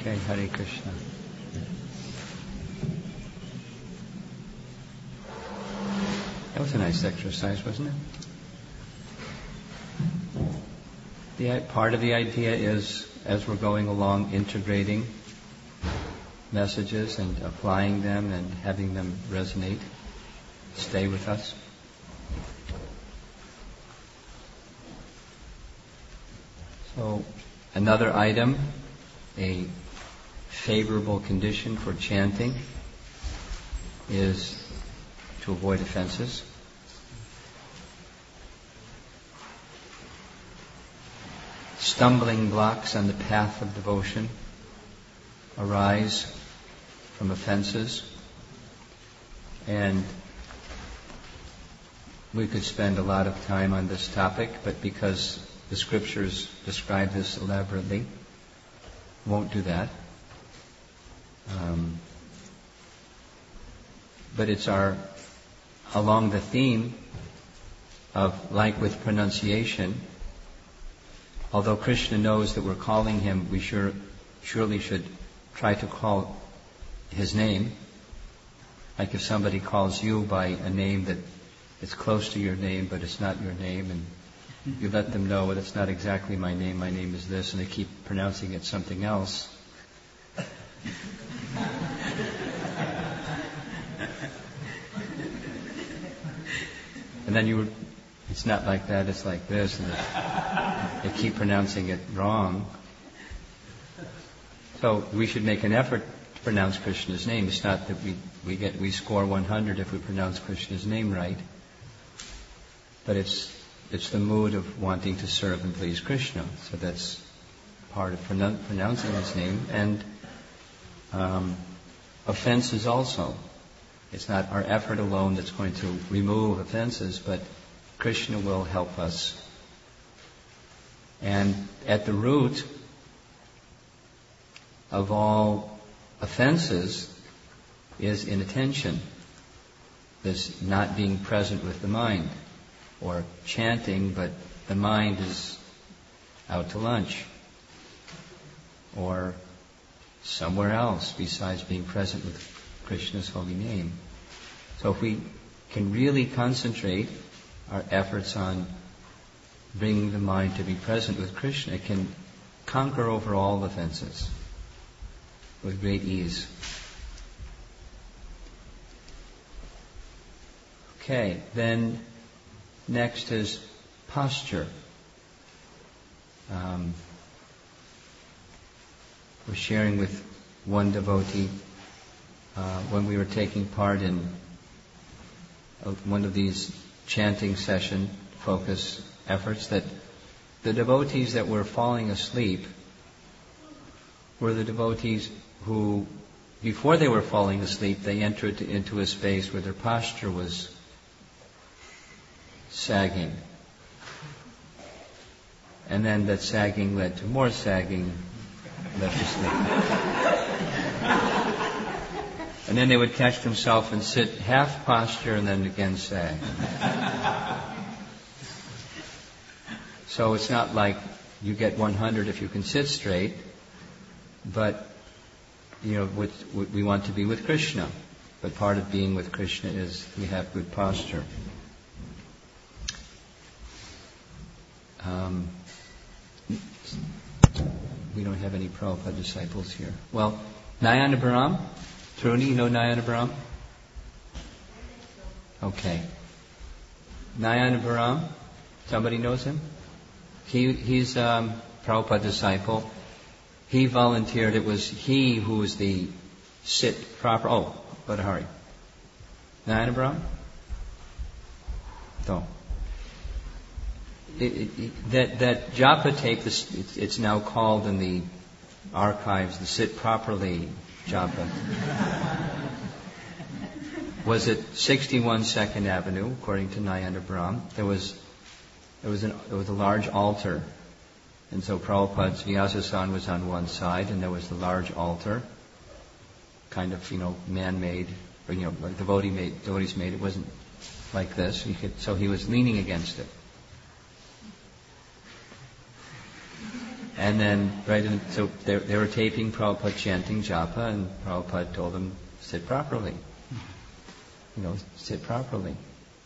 Okay, Hare Krishna. That was a nice exercise, wasn't it? The part of the idea is, as we're going along, integrating messages and applying them and having them resonate, stay with us. So, another item, a favorable condition for chanting is to avoid offenses. Stumbling blocks on the path of devotion arise from offenses, and we could spend a lot of time on this topic, but because the scriptures describe this elaborately, won't do that. Um, but it's our, along the theme of, like with pronunciation, although Krishna knows that we're calling him, we sure, surely should try to call his name. Like if somebody calls you by a name that is close to your name, but it's not your name, and you let them know, well, it's not exactly my name, my name is this, and they keep pronouncing it something else. And then you were, it's not like that, it's like this, and they keep pronouncing it wrong. So we should make an effort to pronounce Krishna's name. It's not that we, we get we score one hundred if we pronounce Krishna's name right, but it's it's the mood of wanting to serve and please Krishna. So that's part of pronou- pronouncing his name. And um, offenses also. It's not our effort alone that's going to remove offenses, but Krishna will help us. And at the root of all offenses is inattention, this not being present with the mind, or chanting but the mind is out to lunch, or somewhere else besides being present with Krishna's holy name. So if we can really concentrate our efforts on bringing the mind to be present with Krishna, it can conquer over all offenses with great ease. Okay, then next is posture. Um, we're sharing with one devotee uh, when we were taking part in uh, one of these chanting session focus efforts that the devotees that were falling asleep were the devotees who, before they were falling asleep, they entered into a space where their posture was sagging. And then that sagging led to more sagging, led to sleep. And then they would catch themselves and sit half posture and then again sag. So it's not like you get one hundred if you can sit straight, but you know, with, we want to be with Krishna. But part of being with Krishna is we have good posture. Um, we don't have any Prabhupada disciples here. Well, Nayana Bharam? Truni, you know Nayana Bharam? Okay. Nayana Bharam? Somebody knows him? He, he's a um, Prabhupada disciple. He volunteered. It was he who was the sit proper. Oh, but hurry. Nayana Bharam? No. It, it, it, that that japa tape, this, it, it's now called in the archives the Sit Properly japa, was at sixty-one Second Avenue, according to Nayana Bharam. There was there was an there was a large altar, and so Prabhupada's Vyasa-san was on one side, and there was the large altar, kind of you know man-made, or you know like devotee made, devotees made. It wasn't like this. You could, so he was leaning against it. And then, right, in, so they, they were taping Prabhupada chanting japa, and Prabhupada told them, sit properly. You know, sit properly.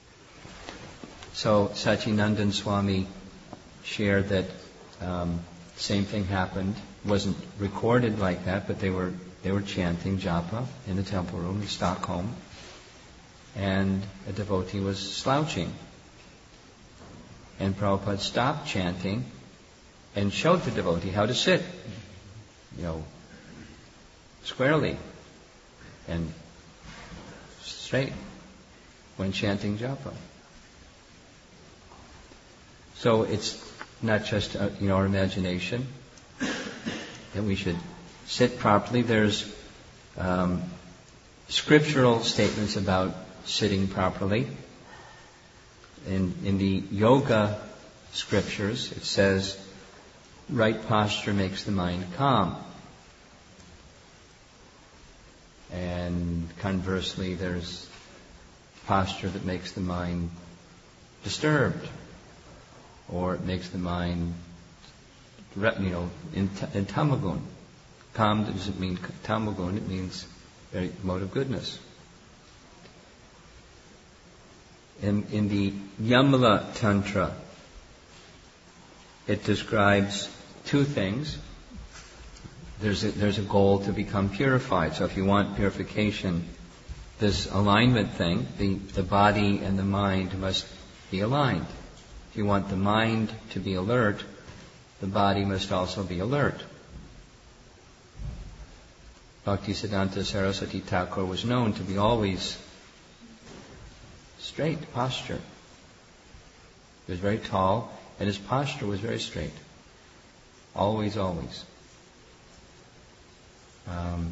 So Sachinandan Swami shared that um, same thing happened. It wasn't recorded like that, but they were they were chanting japa in the temple room in Stockholm, and a devotee was slouching. And Prabhupada stopped chanting and showed the devotee how to sit, you know, squarely and straight when chanting japa. So it's not just uh, you know our imagination that we should sit properly. There's um, scriptural statements about sitting properly. In in the yoga scriptures, it says, right posture makes the mind calm. And conversely, there's posture that makes the mind disturbed, or it makes the mind, you know, in, in tamagun. Calm doesn't mean tamagun, it means very mode of goodness. In, in the Yamala Tantra, it describes two things. There's a, there's a goal to become purified. So if you want purification, this alignment thing, the, the body and the mind must be aligned. If you want the mind to be alert, the body must also be alert. Bhaktisiddhanta Saraswati Thakur was known to be always straight posture. He was very tall, and his posture was very straight. Always, always. Um,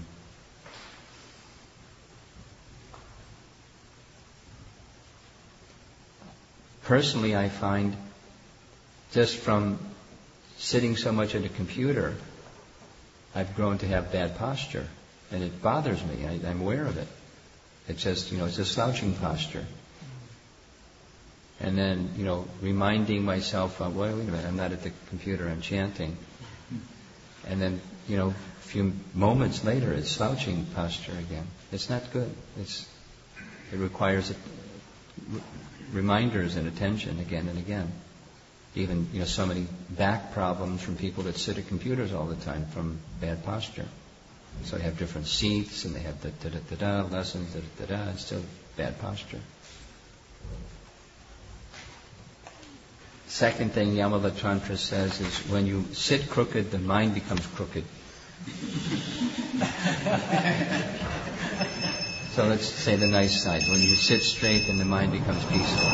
personally, I find just from sitting so much at a computer, I've grown to have bad posture, and it bothers me. I, I'm aware of it. It's just, you know, it's a slouching posture. And then, you know, reminding myself, uh, well, wait a minute, I'm not at the computer, I'm chanting. And then, you know, a few moments later, it's slouching posture again. It's not good. It's it requires a, r- reminders and attention again and again. Even, you know, so many back problems from people that sit at computers all the time from bad posture. So they have different seats, and they have the da-da-da-da lessons, da-da-da-da, it's still bad posture. Second thing Yamala Tantra says is when you sit crooked, the mind becomes crooked. So let's say the nice side. When you sit straight, then the mind becomes peaceful.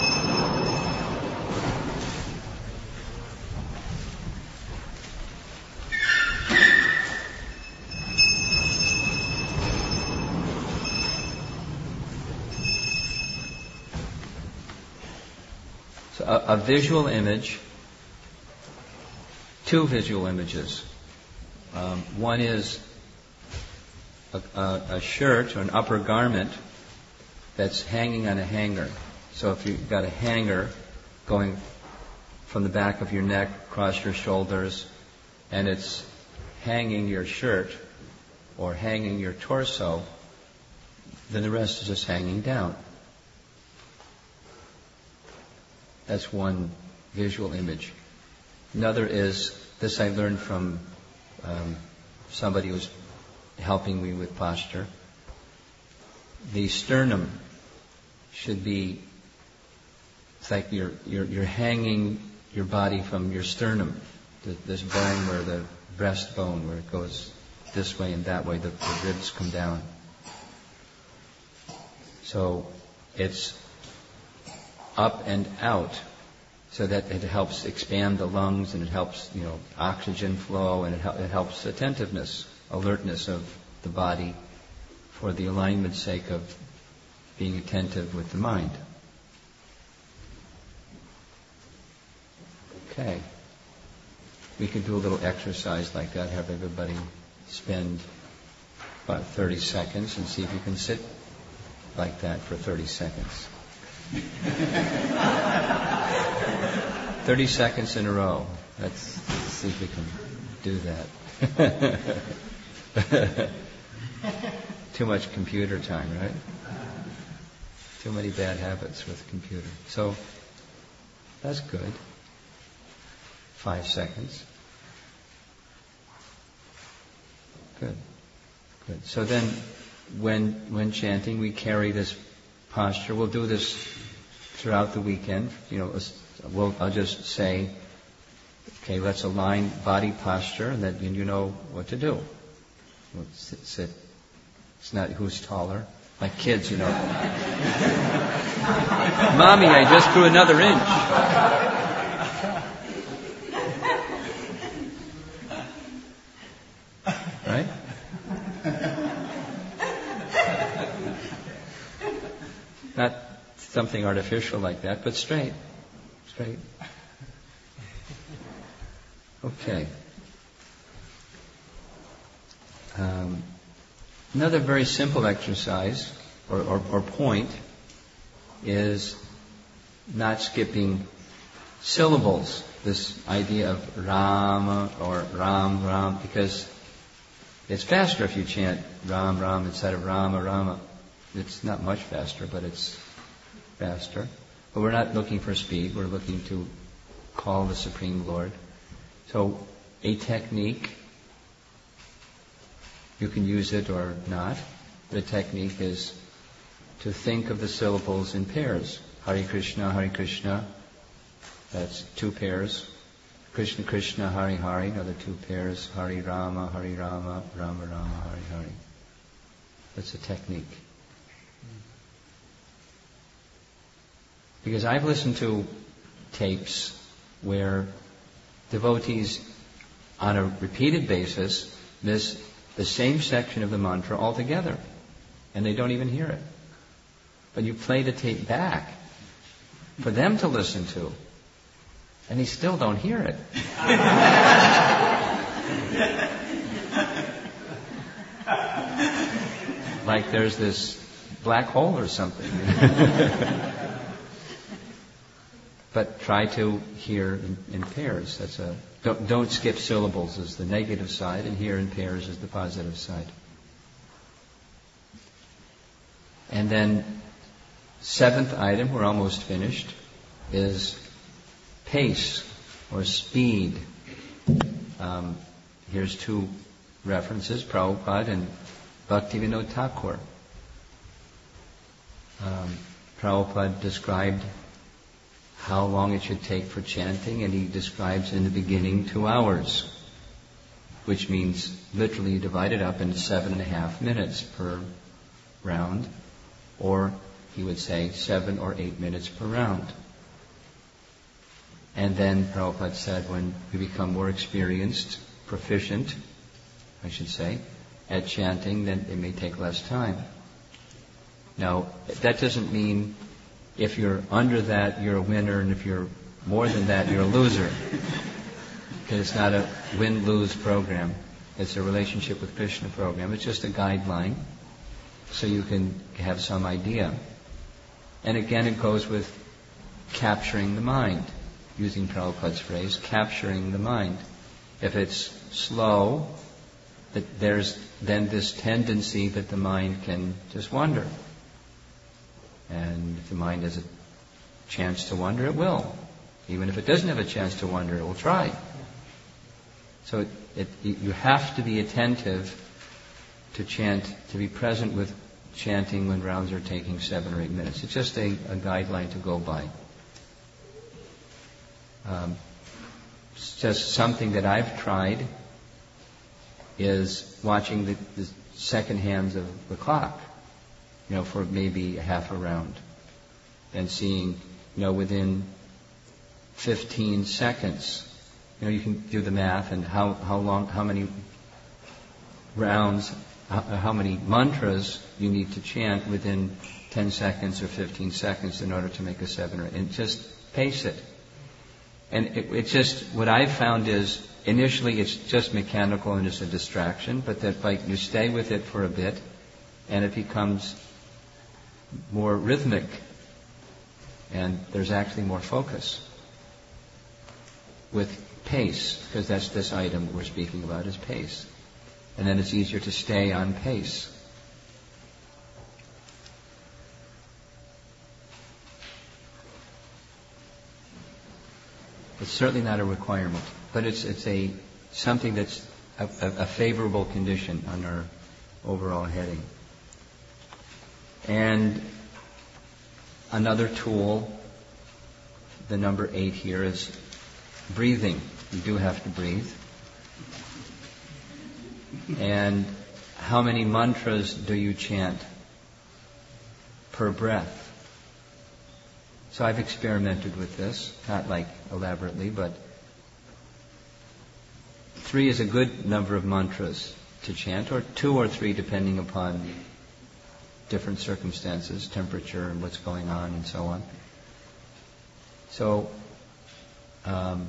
So a, a visual image, two visual images. Um, one is a, a, a shirt or an upper garment that's hanging on a hanger. So if you've got a hanger going from the back of your neck across your shoulders, and it's hanging your shirt or hanging your torso, then the rest is just hanging down. That's one visual image. Another is, this I learned from um, somebody who was helping me with posture. The sternum should be, it's like you're, you're, you're hanging your body from your sternum, this bone where the breastbone, where it goes this way and that way, the, the ribs come down. So it's up and out, so that it helps expand the lungs, and it helps, you know, oxygen flow, and it, hel- it helps attentiveness, alertness of the body for the alignment's sake of being attentive with the mind. Okay. We could do a little exercise like that, have everybody spend about thirty seconds and see if you can sit like that for thirty seconds. thirty seconds in a row. Let's see if we can. do that. Too much computer time, right? Too many bad habits with computer. So that's good. Five seconds. Good. Good. So then when when chanting we carry this posture. We'll do this throughout the weekend. You know, we'll, I'll just say, okay, let's align body posture, and then you know what to do. We'll sit, sit. It's not who's taller. Like kids, you know. Mommy, I just grew another inch. Right? Not something artificial like that, but straight. Straight. Okay. Um, another very simple exercise or, or, or point is not skipping syllables. This idea of Rama or Ram, Ram, because it's faster if you chant Ram, Ram instead of Rama, Rama. It's not much faster, but it's faster. But we're not looking for speed. We're looking to call the Supreme Lord. So a technique, you can use it or not. The technique is to think of the syllables in pairs. Hare Krishna, Hare Krishna. That's two pairs. Krishna Krishna, Hare Hare. Another two pairs. Hare Rama, Hare Rama, Rama Rama, Hare Hare. That's a technique. Because I've listened to tapes where devotees on a repeated basis miss the same section of the mantra altogether, and they don't even hear it. But you play the tape back for them to listen to, and they still don't hear it. Like there's this black hole or something. But try to hear in, in pairs. That's a don't, don't skip syllables is the negative side, and hear in pairs is the positive side. And then seventh item, we're almost finished, is pace or speed. Um, here's two references, Prabhupada and Bhaktivinoda Thakur. Um, Prabhupada described how long it should take for chanting, and he describes in the beginning two hours, which means literally divide it up into seven and a half minutes per round, or he would say seven or eight minutes per round. And then Prabhupada said when we become more experienced, proficient, I should say, at chanting, then it may take less time. Now, that doesn't mean if you're under that, you're a winner, and if you're more than that, you're a loser. Because it's not a win-lose program. It's a relationship with Krishna program. It's just a guideline, so you can have some idea. And again, it goes with capturing the mind, using Prabhupada's phrase, capturing the mind. If it's slow, that there's then this tendency that the mind can just wander. And if the mind has a chance to wander, it will. Even if it doesn't have a chance to wander, it will try. So it, it, you have to be attentive to chant, to be present with chanting when rounds are taking seven or eight minutes. It's just a, a guideline to go by. Um, it's just something that I've tried is watching the, the second hands of the clock, you know, for maybe half a round, and seeing, you know, within fifteen seconds, you know, you can do the math and how, how long, how many rounds, how, how many mantras you need to chant within ten seconds or fifteen seconds in order to make a seven or eight, and just pace it. And it, it's just, what I've found is, initially it's just mechanical and it's a distraction, but that like you stay with it for a bit, and it becomes more rhythmic, and there's actually more focus. With pace, because that's this item we're speaking about is pace. And then it's easier to stay on pace. It's certainly not a requirement, but it's it's a something that's a, a, a favorable condition on our overall heading. And another tool, the number eight here, is breathing. You do have to breathe. And how many mantras do you chant per breath? So I've experimented with this, not like elaborately, but three is a good number of mantras to chant, or two or three depending upon different circumstances, temperature and what's going on and so on. So um,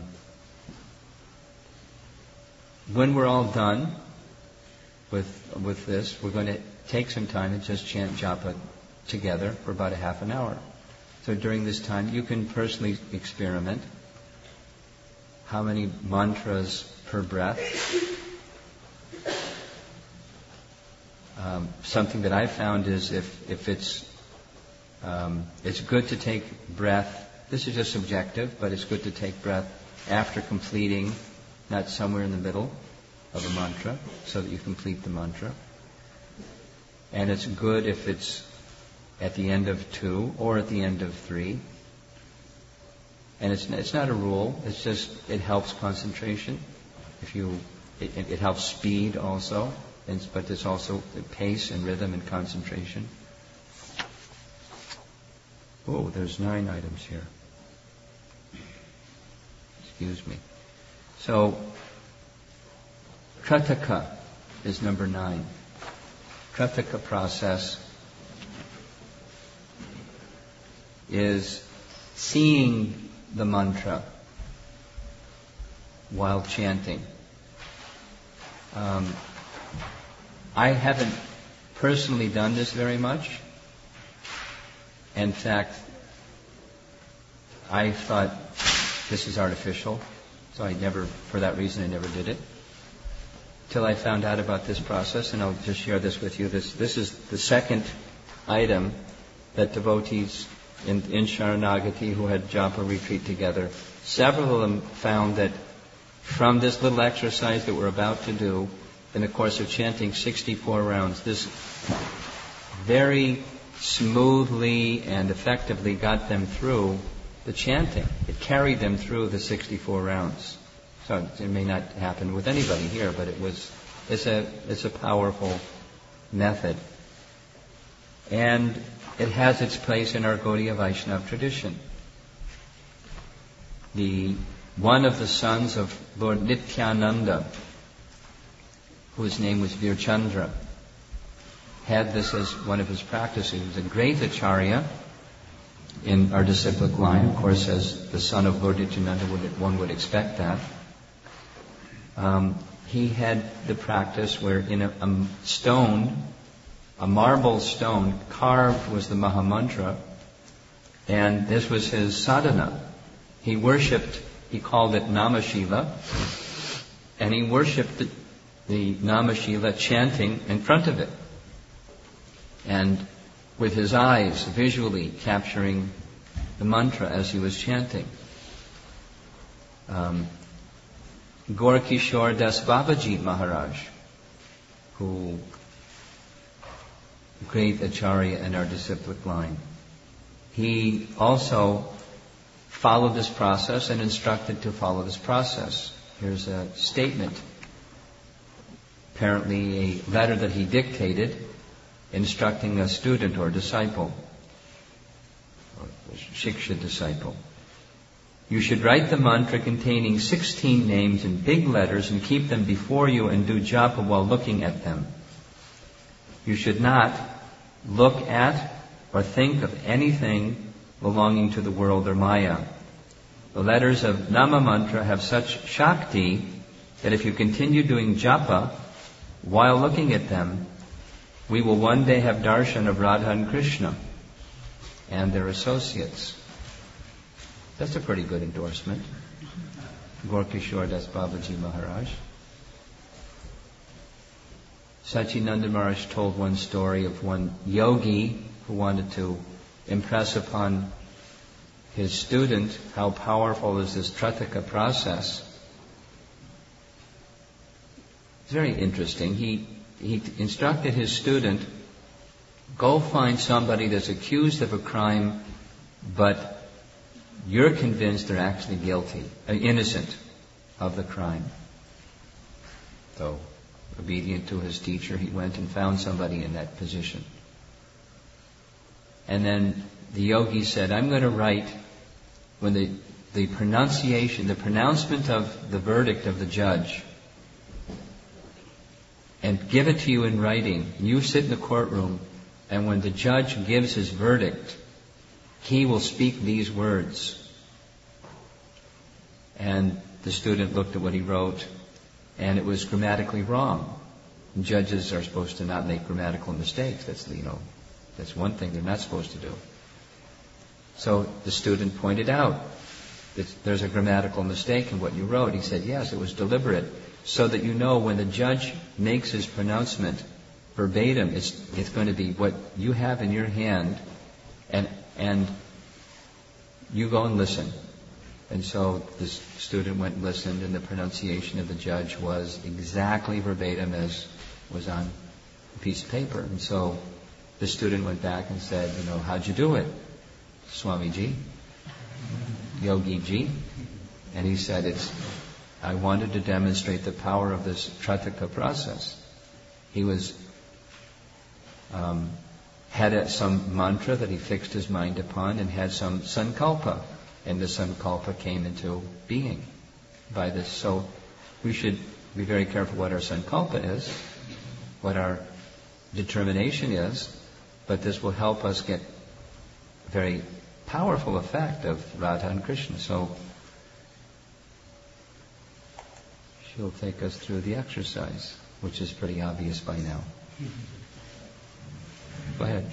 when we're all done with with this, we're going to take some time and just chant japa together for about a half an hour. So during this time, you can personally experiment how many mantras per breath. Um, something that I found is if if it's um, it's good to take breath. This is just subjective, but it's good to take breath after completing, not somewhere in the middle of a mantra, so that you complete the mantra. And it's good if it's at the end of two or at the end of three. And it's it's not a rule. It's just it helps concentration. If you, it, it helps speed also, and, but it's also pace and rhythm and concentration. Oh, there's nine items here. Excuse me. So, Krataka is number nine. Krataka process is seeing the mantra while chanting. Um, I haven't personally done this very much. In fact, I thought this is artificial, so I never, for that reason, I never did it. Till I found out about this process, and I'll just share this with you. This this is the second item that devotees in, in Sharanagati who had japa retreat together, several of them found that from this little exercise that we're about to do, in the course of chanting sixty-four rounds, this very smoothly and effectively got them through the chanting. It carried them through the sixty-four rounds. So it may not happen with anybody here, but it was it's a it's a powerful method. And it has its place in our Gaudiya Vaishnava tradition. The one of the sons of Lord Nityananda, whose name was Virchandra, had this as one of his practices. He was a great acharya in our disciplic line. Of course, as the son of Lord Nityananda, one would expect that. Um, he had the practice where in a, a stone, a marble stone, carved was the Mahamantra, and this was his sadhana. He worshipped, he called it Namashila, and he worshipped the, the Namashila chanting in front of it, and with his eyes visually capturing the mantra as he was chanting. Um, Gaura-Kishore Das Babaji Maharaj, who great acharya in our disciplic line, he also followed this process and instructed to follow this process. Here's a statement, apparently a letter that he dictated, instructing a student or disciple, or Shiksha disciple. You should write the mantra containing sixteen names in big letters and keep them before you and do japa while looking at them. You should not look at or think of anything belonging to the world or Maya. The letters of Nama Mantra have such Shakti that if you continue doing japa while looking at them, we will one day have darshan of Radha and Krishna and their associates. That's a pretty good endorsement. Gorkishore Das Babaji Maharaj. Sachinanda Maharaj told one story of one yogi who wanted to impress upon his student how powerful is this Trataka process. It's very interesting. He, he instructed his student, go find somebody that's accused of a crime, but you're convinced they're actually guilty, uh, innocent of the crime. So, obedient to his teacher, he went and found somebody in that position. And then the yogi said, I'm going to write, when the, the pronunciation, the pronouncement of the verdict of the judge, and give it to you in writing. You sit in the courtroom, and when the judge gives his verdict, he will speak these words. And the student looked at what he wrote, and it was grammatically wrong. And judges are supposed to not make grammatical mistakes. That's, you know, that's one thing they're not supposed to do. So the student pointed out that there's a grammatical mistake in what you wrote. He said, yes, it was deliberate, so that you know when the judge makes his pronouncement verbatim, it's it's going to be what you have in your hand, and and you go and listen. And so the student went and listened, and the pronunciation of the judge was exactly verbatim as was on a piece of paper. And so the student went back and said, you know, how'd you do it, Swamiji, Yogi-ji? And he said, it's, I wanted to demonstrate the power of this Trataka process. He was, um, had a, some mantra that he fixed his mind upon, and had some sankalpa. And the sankalpa came into being by this. So we should be very careful what our sankalpa is, what our determination is, but this will help us get a very powerful effect of Radha and Krishna. So she'll take us through the exercise, which is pretty obvious by now. Go ahead.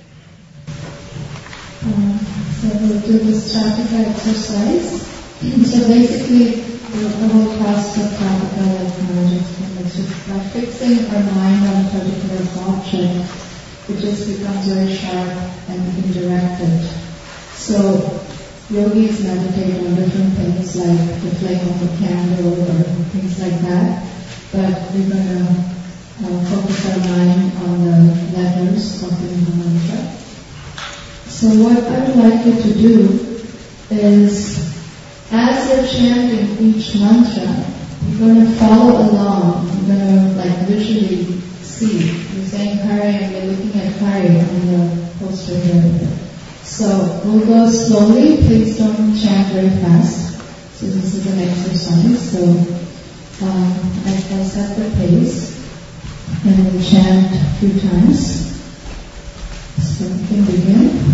Um, so we'll do this Trataka exercise. So basically, the whole process of Trataka, like Maharaj explained, is just by fixing our mind on a particular object, it just becomes very sharp and we can direct it. So yogis meditate on different things like the flame of a candle or things like that, but we're going to uh, focus our mind on the letters of the mantra. So what I would like you to do is, as you're chanting each mantra, you're going to follow along. You're going to like visually see. You're saying Hare and you're looking at Hare on the poster here. So we'll go slowly. Please don't chant very fast. So this is an exercise. So um, I'll set the pace and we'll chant a few times. So we can begin.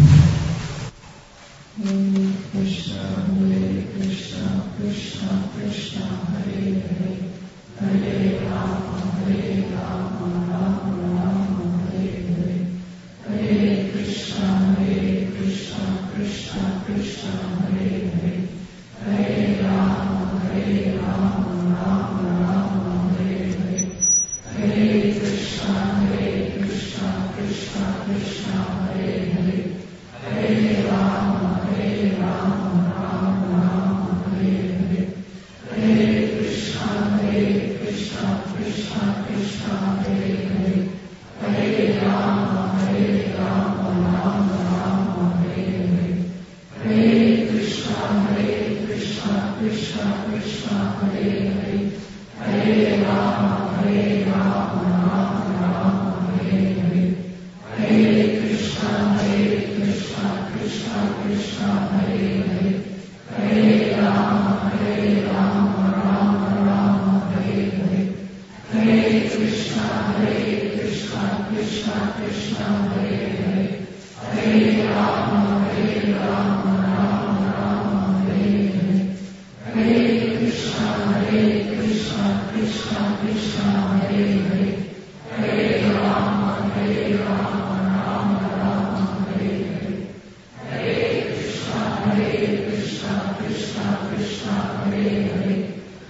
Hare Krishna, Hare Krishna, Krishna Krishna, Hare Hare, Hare Rama, Hare Rama, Rama Rama, Hare Hare, Hare Krishna, Hare Krishna, Krishna Krishna, Hare Hare, Hare Rama, Hare Rama, Rama Rama, Hare Hare, Hare Krishna, Hare Krishna, Krishna Krishna, Hare Hare, Hare Rama, Hare Rama, Rama Rama, Hare Hare, Hare Krishna, Hare Krishna, Krishna Krishna, Hare Hare, Hare Rama, Hare Rama, Rama Rama, Hare Hare, Hare Krishna, Hare Krishna, Krishna Krishna, Hare Hare, Hare Rama, Hare Rama, Rama Rama, Hare Hare, Hare Krishna, Hare Krishna, Krishna Krishna, Hare Hare, Hare Rama, Hare Rama, Rama Rama, Hare Hare, Hare Krishna, Hare Krishna, Krishna Krishna, Hare Hare, Hare Rama, Hare Rama, Rama Rama, Hare Hare, Hare Krishna, Hare Krishna, Krishna Krishna, Hare Hare, Hare Rama, Hare Rama, Rama Rama, Hare Hare, Hare Krishna, Hare Krishna, Krishna Krishna, Hare Hare,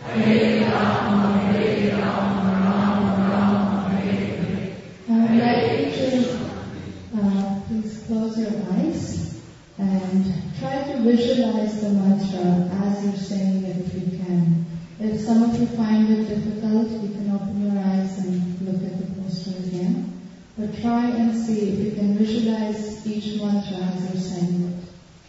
Hare Rama, Hare Rama, Rama Rama, Hare Hare. I would like you to uh, please close your eyes and try to visualize the mantra as you're saying it if you can. If some of you find it difficult, you can open your eyes and look at the poster again. But try and see if you can visualize each mantra as you're saying it.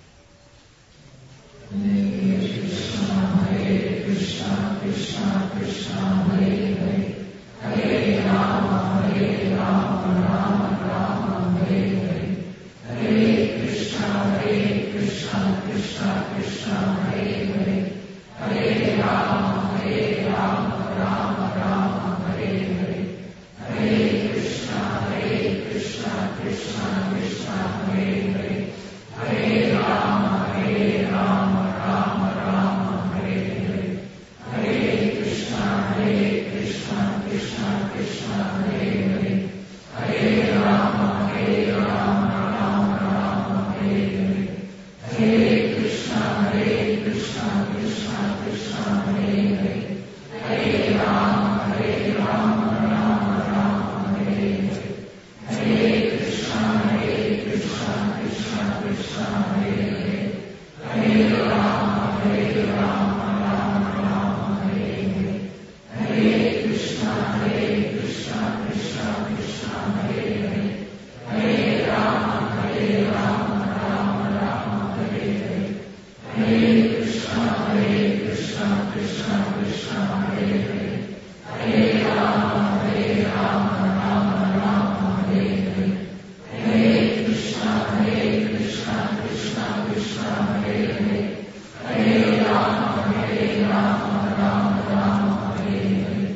Hare Krishna, Hare Krishna, Krishna Krishna, Hare Hare. Hare Rama, Hare Rama, Rama Rama, Hare Hare. Hare Krishna, Hare Krishna, Krishna Krishna, Hare Hare. Hare Rama, Hare Rama, Rama Rama, Hare Hare. Hare Krishna, Hare Krishna, Krishna Krishna, Hare Hare. Hare Rama, Hare Rama, Rama Rama, Hare Hare. Hare Krishna, Hare Krishna, Krishna Krishna, Hare Hare. Hare Rama, Hare Rama, Rama Rama, Hare Hare. Hare Krishna, Hare Krishna, Krishna Krishna, Hare Hare. Hare Rama, Hare Rama, Rama Rama, Hare Hare. Hare Krishna, Hare Krishna, Krishna Krishna, Hare Hare. Hare Rama, Hare Rama, Rama Rama, Hare Hare. Hare Krishna, Hare Krishna, Krishna Krishna, Hare Hare. Hare Rama, Hare Rama, Rama Rama, Hare Hare. Hare Krishna, Hare Krishna, Krishna Krishna, Hare Hare. Hare Rama, Hare Rama, Rama Rama, Hare Hare. Hare Krishna, Hare Krishna, Krishna Krishna, Hare Hare. Hare Rama, Hare Rama, Rama Rama, Hare Hare.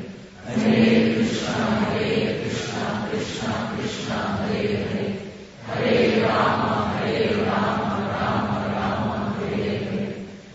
Hare Krishna, Hare Krishna, Krishna Krishna, Hare Hare. Hare Rama, Hare Rama, Rama Rama, Hare Hare.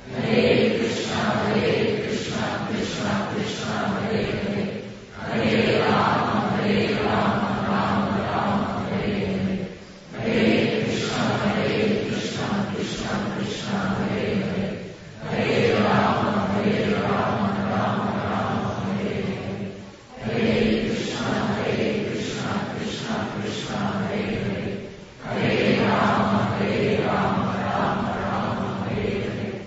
Hare Krishna, Hare Krishna, Krishna Krishna, Hare Hare. Hare Rama, Hare Rama, Rama Rama, Hare Hare. Hare Krishna, Hare Krishna, Krishna Krishna, Hare Hare. Hare Rama, Hare Rama, Rama Rama, Hare Hare. Hare Krishna, Hare Krishna, Krishna Krishna, Hare Hare. Hare Rama, Hare Rama, Rama Rama, Hare Hare.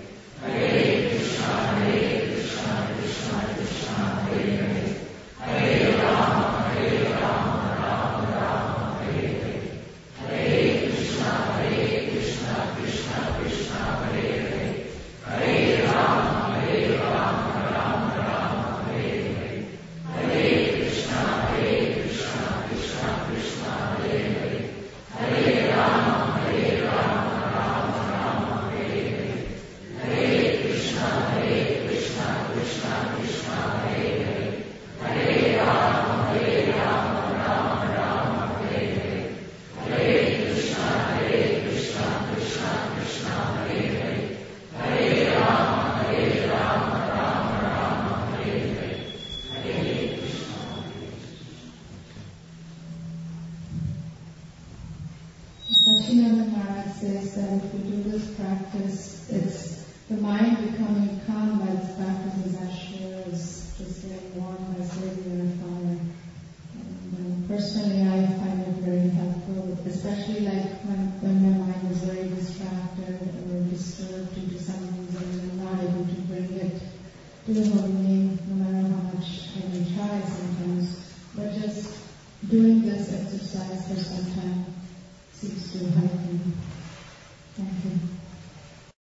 Hare Krishna, Hare Krishna, Krishna Krishna, Hare Hare. Hare Rama, Hare Rama, Rama Rama, Hare Hare. Hare Krishna, Hare Krishna, Krishna Krishna, Hare Hare. Hare Rama, Hare Rama, Rama Rama, Hare Hare. Hare Krishna, Hare Krishna, Krishna Krishna, Hare Hare. Hare Rama, Hare Rama, Rama Rama, Hare Hare. Hare Krishna, Hare Krishna, Krishna Krishna, Hare Hare. Hare Rama, Hare Rama, Rama Rama, Hare Hare. Hare Krishna, Hare Krishna, Krishna Krishna, Hare Hare. Hare Rama, Hare Rama, Rama Rama, Hare Hare. Hare Krishna. Bhaktivinoda Maharaj says that if we do this practice, it's the mind becoming calm by this practice is as sure as just getting warm by sitting in a fire. And, um, personally, I find it very helpful, especially like when, when my mind is very distracted or disturbed due to some reason and I'm not able to bring it to the holy name, no matter how much I may try sometimes. But just doing this exercise for some time seems to help me. Thank you.